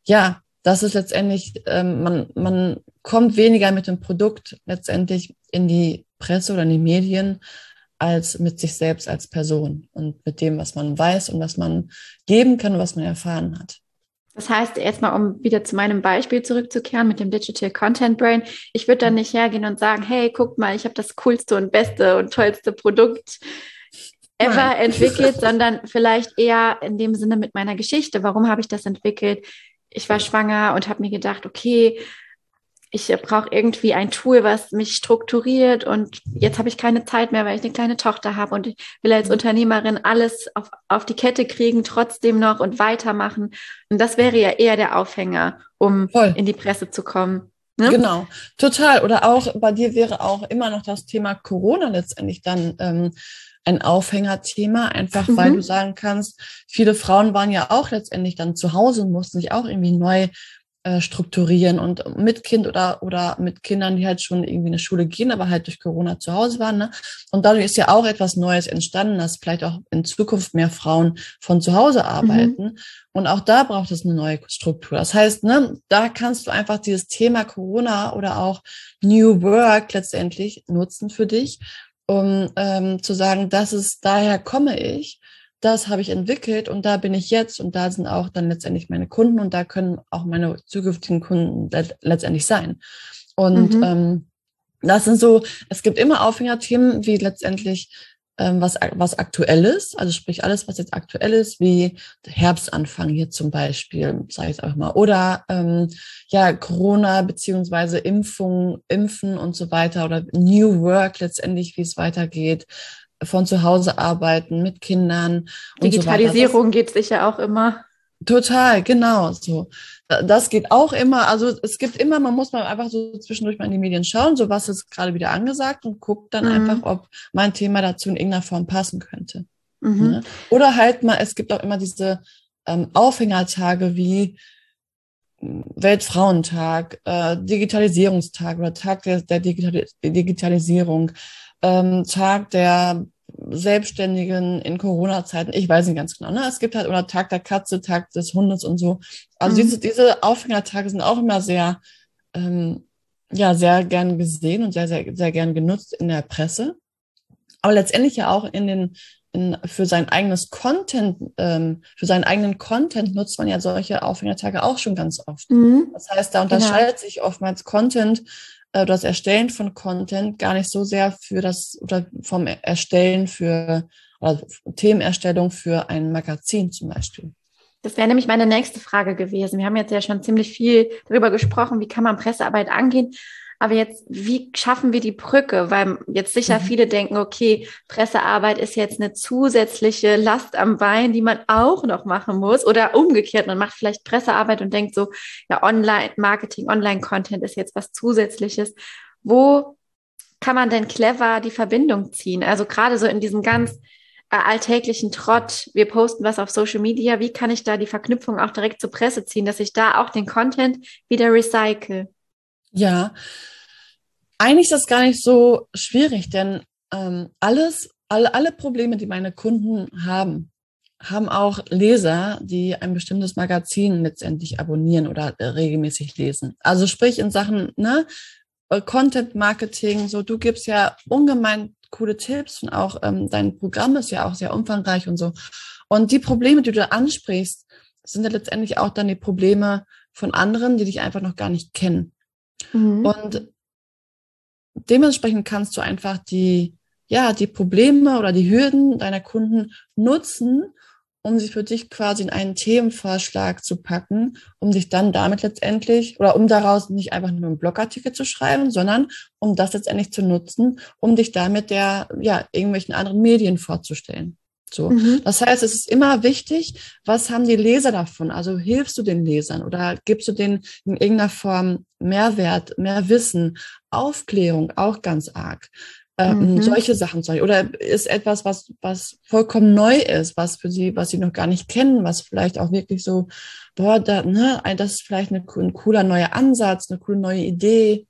das ist letztendlich, man kommt weniger mit dem Produkt letztendlich in die Presse oder in die Medien, als mit sich selbst als Person und mit dem, was man weiß und was man geben kann und was man erfahren hat. Das heißt, erstmal, um wieder zu meinem Beispiel zurückzukehren mit dem Digital Content Brain, ich würde dann nicht hergehen und sagen, hey, guck mal, ich habe das coolste und beste und tollste Produkt ever entwickelt, sondern vielleicht eher in dem Sinne mit meiner Geschichte. Warum habe ich das entwickelt? Ich war schwanger und habe mir gedacht, okay, ich brauche irgendwie ein Tool, was mich strukturiert und jetzt habe ich keine Zeit mehr, weil ich eine kleine Tochter habe und ich will als Unternehmerin alles auf die Kette kriegen, trotzdem noch und weitermachen. Und das wäre ja eher der Aufhänger, um in die Presse zu kommen. Ne? Genau, total. Oder auch bei dir wäre auch immer noch das Thema Corona letztendlich dann ein Aufhängerthema, einfach weil du sagen kannst, viele Frauen waren ja auch letztendlich dann zu Hause und mussten sich auch irgendwie neu strukturieren und mit Kind oder mit Kindern, die halt schon irgendwie in die Schule gehen, aber halt durch Corona zu Hause waren. Ne? Und dadurch ist ja auch etwas Neues entstanden, dass vielleicht auch in Zukunft mehr Frauen von zu Hause arbeiten. Und auch da braucht es eine neue Struktur. Das heißt, ne, da kannst du einfach dieses Thema Corona oder auch New Work letztendlich nutzen für dich, um zu sagen, daher komme ich. das habe ich entwickelt und da bin ich jetzt und da sind auch dann letztendlich meine Kunden und da können auch meine zukünftigen Kunden letztendlich sein. Und das sind so, es gibt immer Aufhängerthemen, wie letztendlich was aktuell ist, also sprich alles, was jetzt aktuell ist, wie Herbstanfang hier zum Beispiel, sage ich es auch mal, oder Corona beziehungsweise Impfen und so weiter oder New Work letztendlich, wie es weitergeht, von zu Hause arbeiten mit Kindern und so weiter. Digitalisierung geht sicher auch immer. Total, genau so. Das geht auch immer. Also es gibt immer, man muss mal einfach so zwischendurch mal in die Medien schauen, so was ist gerade wieder angesagt und guckt dann einfach, ob mein Thema dazu in irgendeiner Form passen könnte. Ne? Oder halt mal, es gibt auch immer diese Aufhängertage wie Weltfrauentag, Digitalisierungstag oder Tag der Digitalisierung, Tag der Selbstständigen in Corona-Zeiten, ich weiß nicht ganz genau, ne? Es gibt halt, oder Tag der Katze, Tag des Hundes und so. Also diese Aufhängertage sind auch immer sehr, sehr gern gesehen und sehr, sehr, sehr gern genutzt in der Presse. Aber letztendlich ja auch für sein eigenes Content, für seinen eigenen Content nutzt man ja solche Aufhängertage auch schon ganz oft. Das heißt, da unterscheidet sich oftmals Content, das Erstellen von Content gar nicht so sehr oder vom Erstellen oder Themenerstellung für ein Magazin zum Beispiel. Das wäre nämlich meine nächste Frage gewesen. Wir haben jetzt ja schon ziemlich viel darüber gesprochen, wie kann man Pressearbeit angehen. Aber jetzt, wie schaffen wir die Brücke? Weil jetzt sicher viele denken, okay, Pressearbeit ist jetzt eine zusätzliche Last am Bein, die man auch noch machen muss. Oder umgekehrt, man macht vielleicht Pressearbeit und denkt so, ja, Online-Marketing, Online-Content ist jetzt was Zusätzliches. Wo kann man denn clever die Verbindung ziehen? Also gerade so in diesem ganz alltäglichen Trott, wir posten was auf Social Media, wie kann ich da die Verknüpfung auch direkt zur Presse ziehen, dass ich da auch den Content wieder recycle? Ja, eigentlich ist das gar nicht so schwierig, denn alle Probleme, die meine Kunden haben auch Leser, die ein bestimmtes Magazin letztendlich abonnieren oder regelmäßig lesen. Also sprich in Sachen Content Marketing, so du gibst ja ungemein coole Tipps und auch dein Programm ist ja auch sehr umfangreich und so. Und die Probleme, die du ansprichst, sind ja letztendlich auch dann die Probleme von anderen, die dich einfach noch gar nicht kennen. Und dementsprechend kannst du einfach die Probleme oder die Hürden deiner Kunden nutzen, um sie für dich quasi in einen Themenvorschlag zu packen, um dich dann damit letztendlich oder um daraus nicht einfach nur einen Blogartikel zu schreiben, sondern um das letztendlich zu nutzen, um dich damit irgendwelchen anderen Medien vorzustellen. So. Das heißt, es ist immer wichtig, was haben die Leser davon? Also hilfst du den Lesern oder gibst du denen in irgendeiner Form Mehrwert, mehr Wissen, Aufklärung, auch ganz arg. Solche Sachen. Oder ist etwas, was vollkommen neu ist, was sie noch gar nicht kennen, was vielleicht auch wirklich so, das ist vielleicht ein cooler neuer Ansatz, eine coole neue Idee,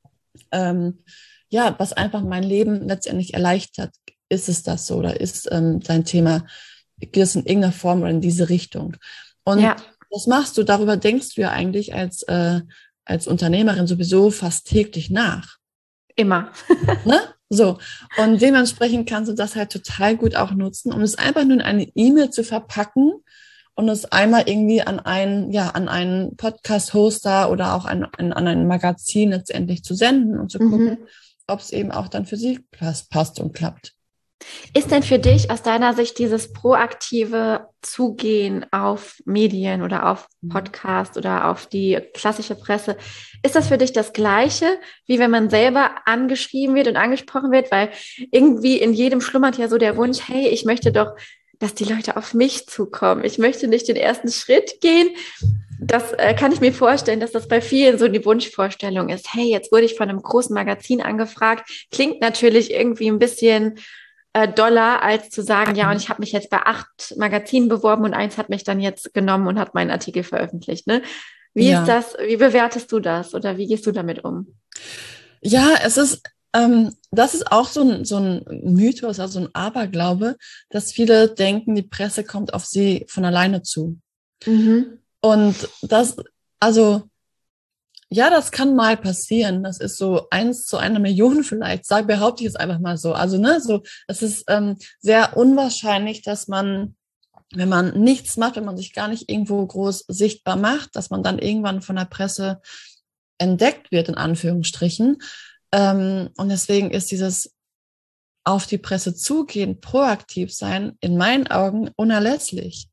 was einfach mein Leben letztendlich erleichtert. Ist es das so oder ist dein Thema, geht es in irgendeiner Form oder in diese Richtung? Und was machst du? Darüber denkst du ja eigentlich als Unternehmerin sowieso fast täglich nach. Immer. Ne? So. Und dementsprechend kannst du das halt total gut auch nutzen, um es einfach nur in eine E-Mail zu verpacken und es einmal irgendwie an einen Podcast-Hoster oder auch an ein Magazin letztendlich zu senden und zu gucken, ob es eben auch dann für sie passt und klappt. Ist denn für dich aus deiner Sicht dieses proaktive Zugehen auf Medien oder auf Podcast oder auf die klassische Presse, ist das für dich das Gleiche, wie wenn man selber angeschrieben wird und angesprochen wird? Weil irgendwie in jedem schlummert ja so der Wunsch, hey, ich möchte doch, dass die Leute auf mich zukommen. Ich möchte nicht den ersten Schritt gehen. Das kann ich mir vorstellen, dass das bei vielen so die Wunschvorstellung ist. Hey, jetzt wurde ich von einem großen Magazin angefragt. Klingt natürlich irgendwie ein bisschen doller, als zu sagen, ja, und ich habe mich jetzt bei 8 Magazinen beworben und eins hat mich dann jetzt genommen und hat meinen Artikel veröffentlicht. Ne? Wie ist das? Wie bewertest du das oder wie gehst du damit um? Ja, es ist, das ist auch so ein Mythos, also ein Aberglaube, dass viele denken, die Presse kommt auf sie von alleine zu. Und das, also ja, das kann mal passieren. Das ist so 1 zu 1 Million vielleicht, behaupte ich es einfach mal so. Also, es ist sehr unwahrscheinlich, dass man wenn man nichts macht, wenn man sich gar nicht irgendwo groß sichtbar macht, dass man dann irgendwann von der Presse entdeckt wird, in Anführungsstrichen. Und deswegen ist dieses auf die Presse zugehen, proaktiv sein, in meinen Augen unerlässlich.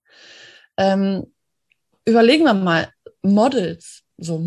Überlegen wir mal, Models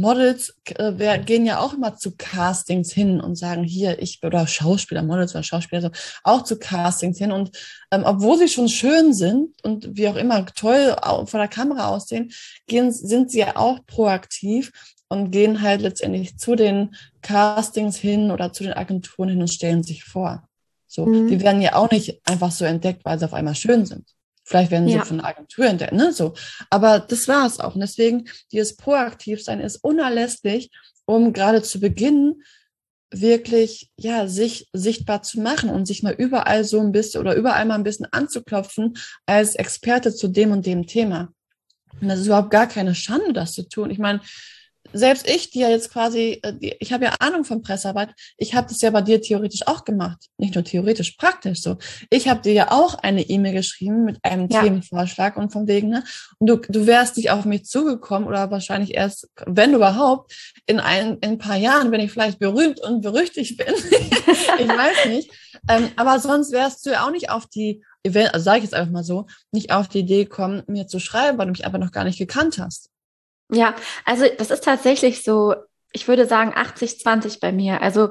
gehen ja auch immer zu Castings hin und sagen, hier, oder Schauspieler, Models oder Schauspieler, so, auch zu Castings hin. Und obwohl sie schon schön sind und wie auch immer toll vor der Kamera aussehen, sind sie ja auch proaktiv und gehen halt letztendlich zu den Castings hin oder zu den Agenturen hin und stellen sich vor. So, die werden ja auch nicht einfach so entdeckt, weil sie auf einmal schön sind. Vielleicht werden sie von einer Agentur entdeckt, ne, so. Aber das war es auch. Und deswegen, dieses Proaktivsein ist unerlässlich, um gerade zu Beginn wirklich, ja, sich sichtbar zu machen und sich mal überall so ein bisschen oder überall mal ein bisschen anzuklopfen als Experte zu dem und dem Thema. Und das ist überhaupt gar keine Schande, das zu tun. Ich meine, selbst ich, die ja jetzt quasi, ich habe ja Ahnung von Pressearbeit, ich habe das ja bei dir theoretisch auch gemacht. Nicht nur theoretisch, praktisch so. Ich habe dir ja auch eine E-Mail geschrieben mit einem Themenvorschlag und von wegen, ne? Und du wärst nicht auf mich zugekommen oder wahrscheinlich erst, wenn überhaupt, in ein paar Jahren, wenn ich vielleicht berühmt und berüchtigt bin. Ich weiß nicht. Aber sonst wärst du ja auch nicht auf die, also sage ich jetzt einfach mal so, nicht auf die Idee gekommen, mir zu schreiben, weil du mich einfach noch gar nicht gekannt hast. Ja, also das ist tatsächlich so, ich würde sagen 80-20 bei mir. Also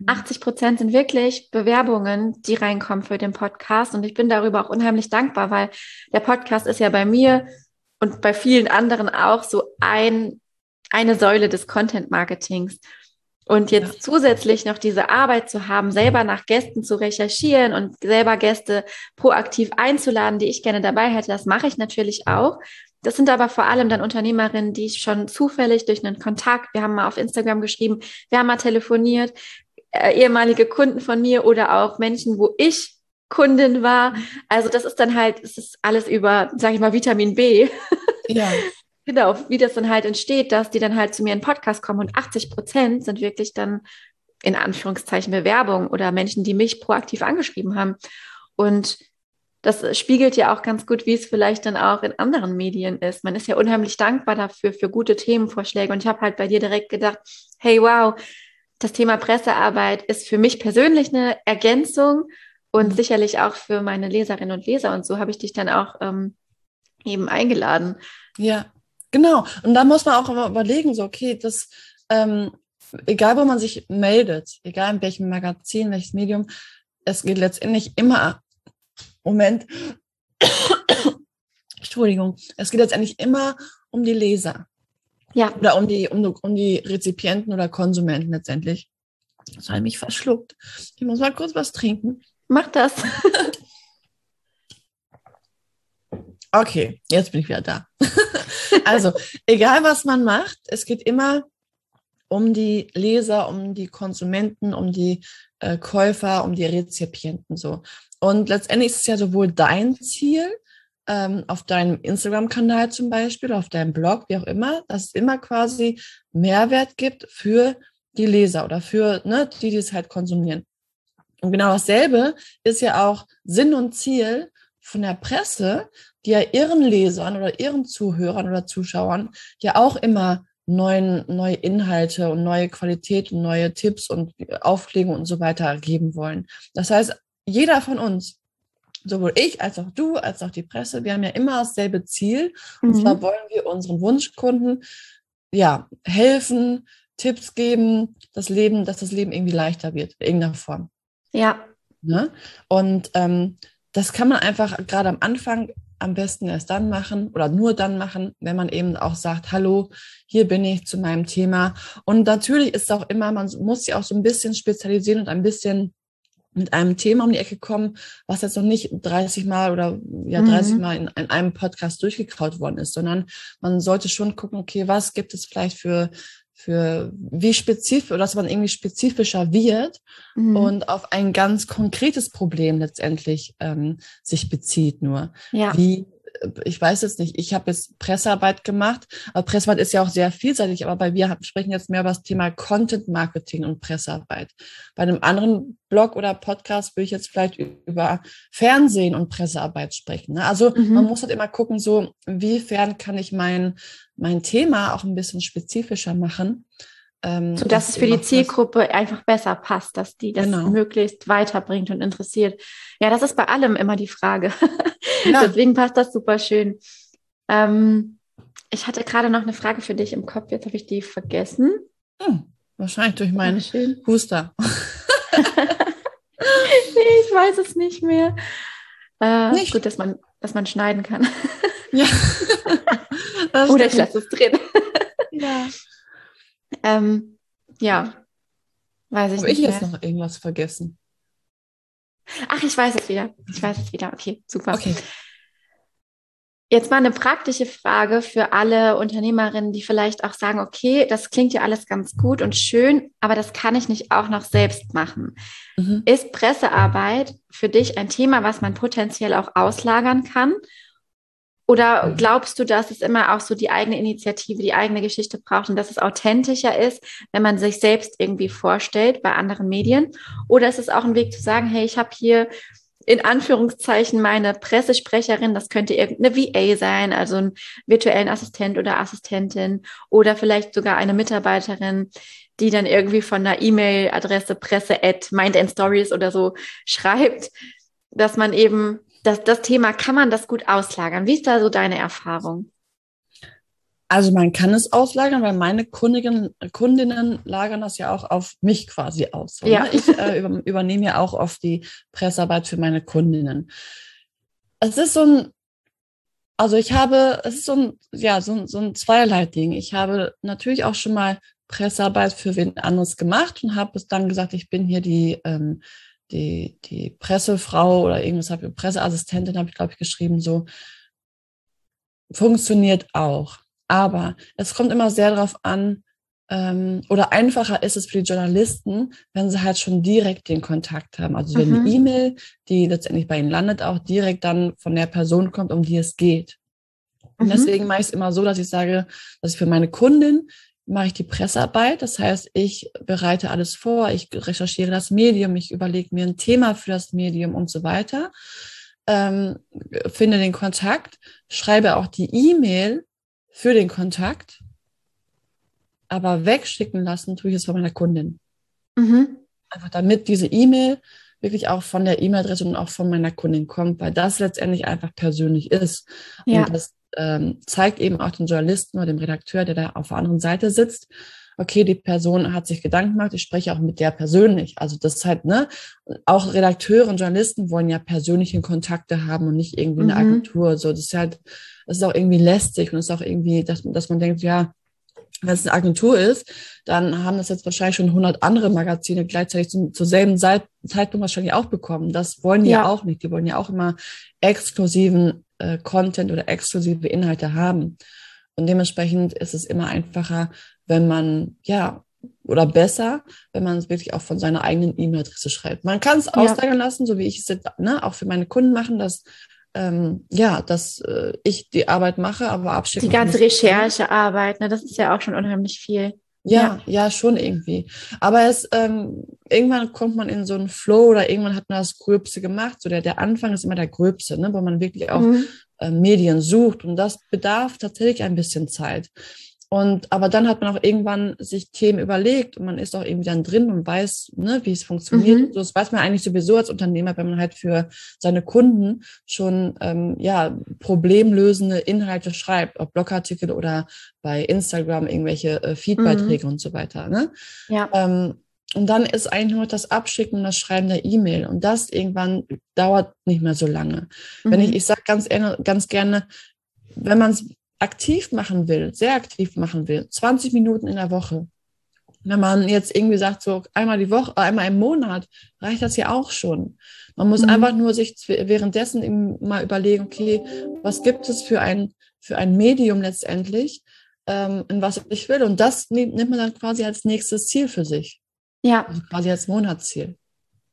80% sind wirklich Bewerbungen, die reinkommen für den Podcast. Und ich bin darüber auch unheimlich dankbar, weil der Podcast ist ja bei mir und bei vielen anderen auch so eine Säule des Content-Marketings. Und jetzt zusätzlich noch diese Arbeit zu haben, selber nach Gästen zu recherchieren und selber Gäste proaktiv einzuladen, die ich gerne dabei hätte, das mache ich natürlich auch. Das sind aber vor allem dann Unternehmerinnen, die ich schon zufällig durch einen Kontakt, wir haben mal auf Instagram geschrieben, wir haben mal telefoniert, ehemalige Kunden von mir oder auch Menschen, wo ich Kundin war. Also das ist dann halt, es ist alles über, sage ich mal, Vitamin B. Ja. Genau, wie das dann halt entsteht, dass die dann halt zu mir in den Podcast kommen und 80% sind wirklich dann in Anführungszeichen Bewerbung oder Menschen, die mich proaktiv angeschrieben haben. Und das spiegelt ja auch ganz gut, wie es vielleicht dann auch in anderen Medien ist. Man ist ja unheimlich dankbar dafür, für gute Themenvorschläge. Und ich habe halt bei dir direkt gedacht, hey, wow, das Thema Pressearbeit ist für mich persönlich eine Ergänzung und sicherlich auch für meine Leserinnen und Leser. Und so habe ich dich dann auch eben eingeladen. Ja, genau. Und da muss man auch immer überlegen, so, okay, das, egal wo man sich meldet, egal in welchem Magazin, welches Medium, es geht letztendlich immer, Entschuldigung, es geht letztendlich immer um die Leser. Ja. Oder um die Rezipienten oder Konsumenten letztendlich. Das habe ich mich verschluckt. Ich muss mal kurz was trinken. Mach das. Okay, jetzt bin ich wieder da. Also, egal was man macht, es geht immer um die Leser, um die Konsumenten, um die Käufer, um die Rezipienten so. Und letztendlich ist es ja sowohl dein Ziel, auf deinem Instagram-Kanal zum Beispiel, auf deinem Blog, wie auch immer, dass es immer quasi Mehrwert gibt für die Leser oder für die es halt konsumieren. Und genau dasselbe ist ja auch Sinn und Ziel von der Presse, die ja ihren Lesern oder ihren Zuhörern oder Zuschauern ja auch immer neue Inhalte und neue Qualität und neue Tipps und Aufklärungen und so weiter geben wollen. Das heißt, jeder von uns, sowohl ich als auch du, als auch die Presse, wir haben ja immer dasselbe Ziel. Und zwar wollen wir unseren Wunschkunden helfen, Tipps geben, dass das Leben irgendwie leichter wird, in irgendeiner Form. Ja. Ne? Und das kann man einfach gerade am Anfang am besten erst dann machen oder nur dann machen, wenn man eben auch sagt, hallo, hier bin ich zu meinem Thema. Und natürlich ist es auch immer, man muss sich auch so ein bisschen spezialisieren und ein bisschen mit einem Thema um die Ecke kommen, was jetzt noch nicht 30 Mal oder 30 Mal in einem Podcast durchgekaut worden ist, sondern man sollte schon gucken, okay, was gibt es vielleicht für wie spezifisch, oder dass man irgendwie spezifischer wird und auf ein ganz konkretes Problem letztendlich sich bezieht nur. Ja. Wie ich weiß jetzt nicht, ich habe jetzt Pressearbeit gemacht, aber Pressearbeit ist ja auch sehr vielseitig, aber wir sprechen jetzt mehr über das Thema Content Marketing und Pressearbeit. Bei einem anderen Blog oder Podcast würde ich jetzt vielleicht über Fernsehen und Pressearbeit sprechen. Ne? Also man muss halt immer gucken, so inwiefern kann ich mein Thema auch ein bisschen spezifischer machen. So dass es für die Zielgruppe einfach besser passt, dass die das möglichst weiterbringt und interessiert. Ja, das ist bei allem immer die Frage. Ja. Deswegen passt das super schön. Ich hatte gerade noch eine Frage für dich im Kopf, jetzt habe ich die vergessen. Wahrscheinlich durch meinen Huster. Nee, ich weiß es nicht mehr. Nicht. Gut, dass man schneiden kann. Ja. Oder ich lasse es drin. Ja. Ja, weiß ich nicht. Habe ich jetzt noch irgendwas vergessen? Ach, ich weiß es wieder. Okay, super. Okay. Jetzt mal eine praktische Frage für alle Unternehmerinnen, die vielleicht auch sagen, okay, das klingt ja alles ganz gut und schön, aber das kann ich nicht auch noch selbst machen. Ist Pressearbeit für dich ein Thema, was man potenziell auch auslagern kann? Oder glaubst du, dass es immer auch so die eigene Initiative, die eigene Geschichte braucht und dass es authentischer ist, wenn man sich selbst irgendwie vorstellt bei anderen Medien? Oder ist es auch ein Weg zu sagen, hey, ich habe hier in Anführungszeichen meine Pressesprecherin, das könnte irgendeine VA sein, also einen virtuellen Assistent oder Assistentin oder vielleicht sogar eine Mitarbeiterin, die dann irgendwie von einer E-Mail-Adresse presse@mind&stories oder so schreibt, dass man eben das Thema, kann man das gut auslagern? Wie ist da so deine Erfahrung? Also man kann es auslagern, weil meine Kundinnen lagern das ja auch auf mich quasi aus. So, ne? Ich übernehme ja auch oft die Pressearbeit für meine Kundinnen. Es ist so ein zweierlei Ding. Ich habe natürlich auch schon mal Pressearbeit für wen anderes gemacht und habe es dann gesagt, ich bin hier die Pressefrau oder irgendwas, Presseassistentin habe ich, glaube ich, geschrieben, so funktioniert auch. Aber es kommt immer sehr darauf an, oder einfacher ist es für die Journalisten, wenn sie halt schon direkt den Kontakt haben. Also wenn die E-Mail, die letztendlich bei ihnen landet, auch direkt dann von der Person kommt, um die es geht. Und deswegen mache ich es immer so, dass ich sage, dass ich für meine Kundin mache ich die Pressearbeit. Das heißt, ich bereite alles vor, ich recherchiere das Medium, ich überlege mir ein Thema für das Medium und so weiter, finde den Kontakt, schreibe auch die E-Mail für den Kontakt, aber wegschicken lassen tue ich es von meiner Kundin. Einfach damit diese E-Mail wirklich auch von der E-Mail-Adresse und auch von meiner Kundin kommt, weil das letztendlich einfach persönlich ist. Ja. Und das zeigt eben auch den Journalisten oder dem Redakteur, der da auf der anderen Seite sitzt, okay, die Person hat sich Gedanken gemacht, ich spreche auch mit der persönlich. Also das ist halt, ne, auch Redakteure und Journalisten wollen ja persönliche Kontakte haben und nicht irgendwie eine Agentur. So, das ist halt, das ist auch irgendwie lästig und es ist auch irgendwie, dass man denkt, ja, wenn es eine Agentur ist, dann haben das jetzt wahrscheinlich schon 100 andere Magazine gleichzeitig zur selben Zeitpunkt wahrscheinlich auch bekommen. Das wollen die ja auch nicht. Die wollen ja auch immer exklusiven Content oder exklusive Inhalte haben. Und dementsprechend ist es immer einfacher, wenn man, oder besser, wenn man es wirklich auch von seiner eigenen E-Mail-Adresse schreibt. Man kann es auslagern lassen, so wie ich es jetzt, auch für meine Kunden machen, dass ich die Arbeit mache, aber abschicken. Die ganze Recherchearbeit, ne, das ist ja auch schon unheimlich viel. Ja, schon irgendwie. Aber irgendwann kommt man in so einen Flow oder irgendwann hat man das Gröbste gemacht. So der Anfang ist immer der Gröbste, ne, wo man wirklich auch Medien sucht und das bedarf tatsächlich ein bisschen Zeit. Aber dann hat man auch irgendwann sich Themen überlegt und man ist auch irgendwie dann drin und weiß, ne, wie es funktioniert. So, das weiß man eigentlich sowieso als Unternehmer, wenn man halt für seine Kunden schon problemlösende Inhalte schreibt, ob Blogartikel oder bei Instagram irgendwelche Feedbeiträge und so weiter. Ne? Ja. Und dann ist eigentlich nur das Abschicken und das Schreiben der E-Mail und das irgendwann dauert nicht mehr so lange. Wenn ich sage ganz gerne, wenn man es aktiv machen will, sehr aktiv machen will, 20 Minuten in der Woche. Wenn man jetzt irgendwie sagt, so einmal die Woche, einmal im Monat, reicht das ja auch schon. Man muss einfach nur sich währenddessen eben mal überlegen, okay, was gibt es für ein Medium letztendlich, in was ich will. Und das nimmt man dann quasi als nächstes Ziel für sich. Ja. Also quasi als Monatsziel.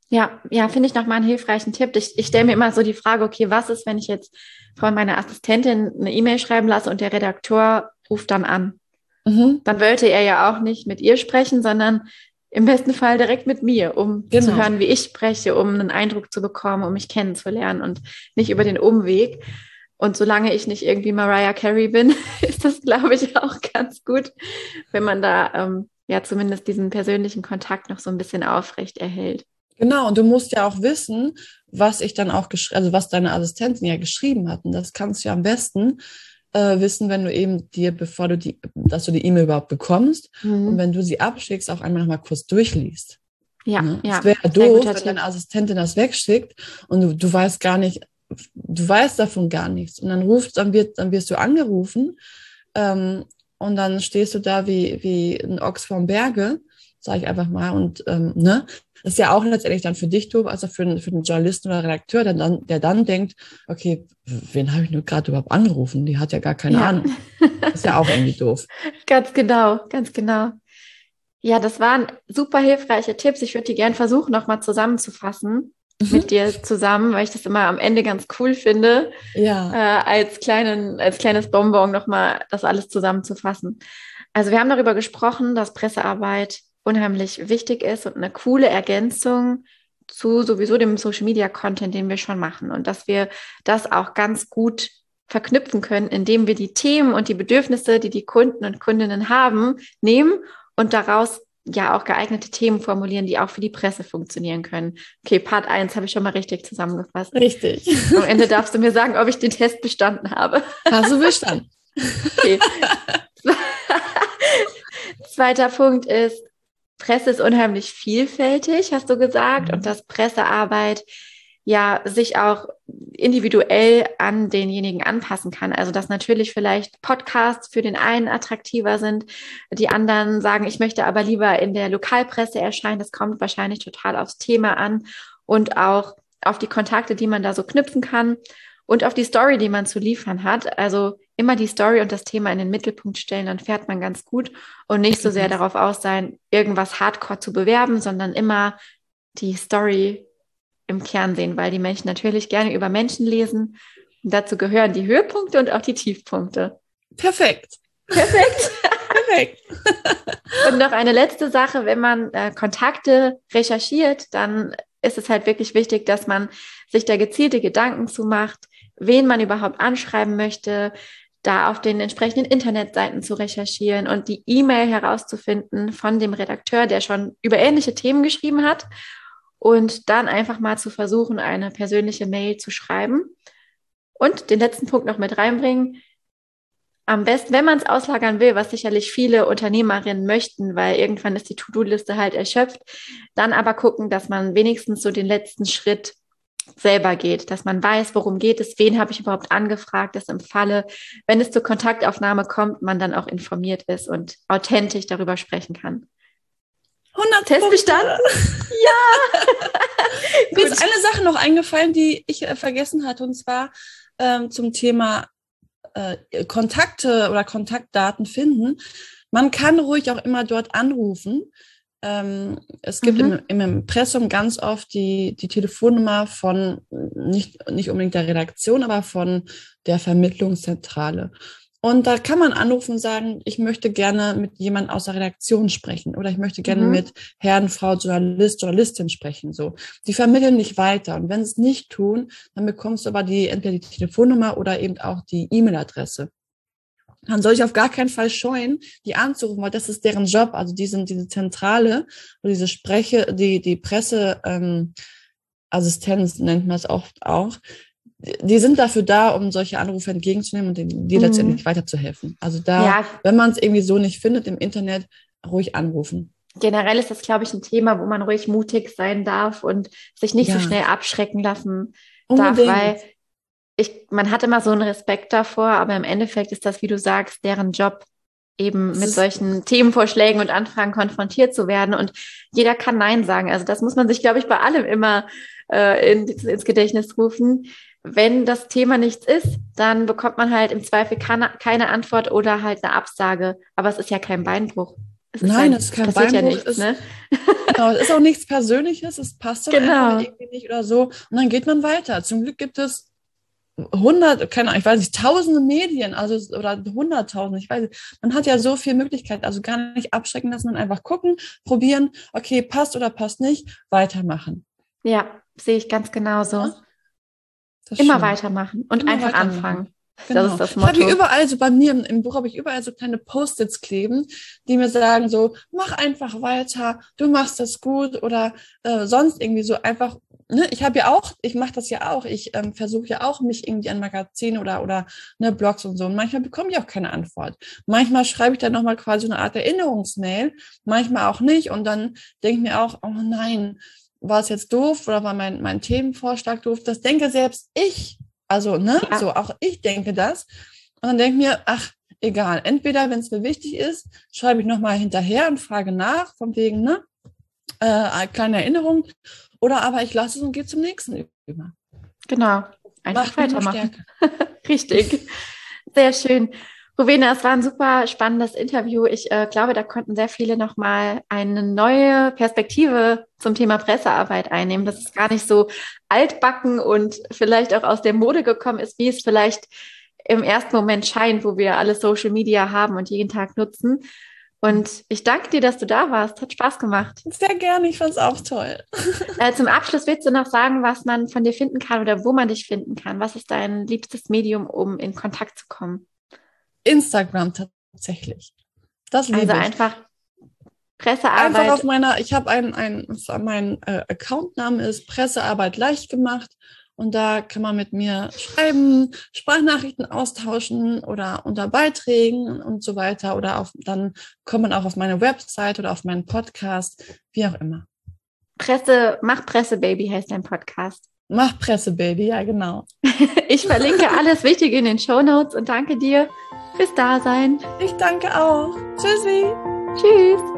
Ja, ja, finde ich nochmal einen hilfreichen Tipp. Ich stelle mir immer so die Frage, okay, was ist, wenn ich jetzt von meiner Assistentin eine E-Mail schreiben lasse und der Redakteur ruft dann an? Mhm, Dann wollte er ja auch nicht mit ihr sprechen, sondern im besten Fall direkt mit mir, um zu genau. hören, wie ich spreche, um einen Eindruck zu bekommen, um mich kennenzulernen und nicht über den Umweg. Und solange ich nicht irgendwie Mariah Carey bin, ist das, glaube ich, auch ganz gut, wenn man da ja zumindest diesen persönlichen Kontakt noch so ein bisschen aufrecht erhält. Genau, und du musst ja auch wissen, was ich dann auch also was deine Assistentin ja geschrieben hat. Und das kannst du ja am besten wissen, wenn du eben dir, bevor du dass du die E-Mail überhaupt bekommst und Mhm. wenn du sie abschickst, auch einmal noch mal kurz durchliest. Ja, Ne? Es ja, wäre ja sehr doof, guter wenn Tipp. deine Assistentin das wegschickt und du weißt gar nicht, du weißt davon gar nichts. Und dann wirst du angerufen, ähm, und dann stehst du da wie ein Ochs vorm Berge, sage ich einfach mal. Und ne, das ist ja auch letztendlich dann für dich doof, also für den Journalisten oder Redakteur, der dann denkt, okay, wen habe ich nur gerade überhaupt angerufen? Die hat ja gar keine Ja, Ahnung. Das ist ja auch irgendwie doof. ganz genau, ganz genau. Ja, das waren super hilfreiche Tipps. Ich würde die gern versuchen, nochmal zusammenzufassen mit Mhm. dir zusammen, weil ich das immer am Ende ganz cool finde, Ja. als kleines Bonbon nochmal das alles zusammenzufassen. Also wir haben darüber gesprochen, dass Pressearbeit unheimlich wichtig ist und eine coole Ergänzung zu sowieso dem Social Media Content, den wir schon machen und dass wir das auch ganz gut verknüpfen können, indem wir die Themen und die Bedürfnisse, die die Kunden und Kundinnen haben, nehmen und daraus ja auch geeignete Themen formulieren, die auch für die Presse funktionieren können. Okay, Part 1 habe ich schon mal richtig zusammengefasst. Richtig. Am Ende darfst du mir sagen, ob ich den Test bestanden habe. Hast du verstanden? Okay. Zweiter Punkt ist, Presse ist unheimlich vielfältig, hast du gesagt, und Mhm. dass Pressearbeit ja sich auch individuell an denjenigen anpassen kann. Also dass natürlich vielleicht Podcasts für den einen attraktiver sind, die anderen sagen, ich möchte aber lieber in der Lokalpresse erscheinen. Das kommt wahrscheinlich total aufs Thema an und auch auf die Kontakte, die man da so knüpfen kann und auf die Story, die man zu liefern hat. Also immer die Story und das Thema in den Mittelpunkt stellen, dann fährt man ganz gut und nicht so sehr Genau. darauf aus sein, irgendwas hardcore zu bewerben, sondern immer die Story im Kern sehen, weil die Menschen natürlich gerne über Menschen lesen. Und dazu gehören die Höhepunkte und auch die Tiefpunkte. Perfekt. Perfekt. Perfekt. Und noch eine letzte Sache, wenn man Kontakte recherchiert, dann ist es halt wirklich wichtig, dass man sich da gezielte Gedanken zu macht, wen man überhaupt anschreiben möchte, da auf den entsprechenden Internetseiten zu recherchieren und die E-Mail herauszufinden von dem Redakteur, der schon über ähnliche Themen geschrieben hat und dann einfach mal zu versuchen, eine persönliche Mail zu schreiben. Und den letzten Punkt noch mit reinbringen. Am besten, wenn man es auslagern will, was sicherlich viele Unternehmerinnen möchten, weil irgendwann ist die To-Do-Liste halt erschöpft, dann aber gucken, dass man wenigstens so den letzten Schritt selber geht, dass man weiß, worum geht es, wen habe ich überhaupt angefragt, dass im Falle, wenn es zur Kontaktaufnahme kommt, man dann auch informiert ist und authentisch darüber sprechen kann. 100 Test Punkte. bestanden? Ja! Mir ist eine Sache noch eingefallen, die ich vergessen hatte, und zwar zum Thema Kontakte oder Kontaktdaten finden. Man kann ruhig auch immer dort anrufen. Es gibt im Impressum ganz oft die Telefonnummer von nicht unbedingt der Redaktion, aber von der Vermittlungszentrale. Und da kann man anrufen und sagen, ich möchte gerne mit jemand aus der Redaktion sprechen oder ich möchte gerne mit Herrn, Frau Journalist, Journalistin sprechen. So, die vermitteln nicht weiter. Und wenn sie es nicht tun, dann bekommst du aber entweder die Telefonnummer oder eben auch die E-Mail-Adresse. Dann soll ich auf gar keinen Fall scheuen, die anzurufen, weil das ist deren Job. Also diese Zentrale oder die Presse, Assistenz nennt man es auch. Die sind dafür da, um solche Anrufe entgegenzunehmen und dir letztendlich weiterzuhelfen. Also Ja, wenn man es irgendwie so nicht findet im Internet, ruhig anrufen. generell ist das, glaube ich, ein Thema, wo man ruhig mutig sein darf und sich nicht so Ja, schnell abschrecken lassen darf, weil unbedingt. man hat immer so einen Respekt davor, aber im Endeffekt ist das, wie du sagst, deren Job, eben Es mit ist, solchen Themenvorschlägen und Anfragen konfrontiert zu werden. Und jeder kann Nein sagen. Also das muss man sich, glaube ich, bei allem immer ins Gedächtnis rufen. Wenn das Thema nichts ist, dann bekommt man halt im Zweifel keine Antwort oder halt eine Absage. Aber es ist ja kein Beinbruch. Nein, es ist kein passiert Beinbruch. ja nichts, ne? Genau, es ist auch nichts Persönliches, es passt dann einfach irgendwie nicht oder so. Und dann geht man weiter. Zum Glück gibt es keine Ahnung, ich weiß nicht, tausende Medien, also oder hunderttausende, ich weiß nicht. Man hat ja so viel Möglichkeit, also gar nicht abschrecken lassen und einfach gucken, probieren, okay, passt oder passt nicht, weitermachen. Ja, sehe ich ganz genauso. Ja, immer weitermachen und immer einfach anfangen. Genau. Das ist das Ich habe Motto. hier überall, so bei mir im Buch habe ich überall so kleine Post-its kleben, die mir sagen so, mach einfach weiter, du machst das gut oder sonst irgendwie so einfach. Ne, ich mache das ja auch, ich versuche ja auch, mich irgendwie an Magazinen oder ne, Blogs und so. Und manchmal bekomme ich auch keine Antwort. Manchmal schreibe ich dann nochmal quasi eine Art Erinnerungsmail, manchmal auch nicht. Und dann denke ich mir auch, oh nein, war es jetzt doof oder war mein Themenvorschlag doof? Das denke selbst ich. Also, ne, so auch ich denke das. Und dann denke ich mir, ach, egal. Entweder, wenn es mir wichtig ist, schreibe ich nochmal hinterher und frage nach, von wegen, ne, eine kleine Erinnerung. Oder aber ich lasse es und gehe zum nächsten über. Genau. Einfach weitermachen. Richtig. Richtig. Sehr schön. Rowena, es war ein super spannendes Interview. Ich glaube, da konnten sehr viele nochmal eine neue Perspektive zum Thema Pressearbeit einnehmen, dass es gar nicht so altbacken und vielleicht auch aus der Mode gekommen ist, wie es vielleicht im ersten Moment scheint, wo wir alle Social Media haben und jeden Tag nutzen. Und ich danke dir, dass du da warst. Hat Spaß gemacht. Sehr gerne, ich fand es auch toll. Zum Abschluss willst du noch sagen, was man von dir finden kann oder wo man dich finden kann? Was ist dein liebstes Medium, um in Kontakt zu kommen? Instagram tatsächlich. Das liebe ich. Also einfach Pressearbeit. Einfach auf ich habe mein Accountname ist Pressearbeit leicht gemacht. Und da kann man mit mir schreiben, Sprachnachrichten austauschen oder unter Beiträgen und so weiter. Oder dann kommt man auch auf meine Website oder auf meinen Podcast, wie auch immer. Mach Presse, Baby heißt dein Podcast. Mach Presse, Baby, ja genau. Ich verlinke alles Wichtige in den Shownotes und danke dir fürs Dasein. Ich danke auch. Tschüssi. Tschüss.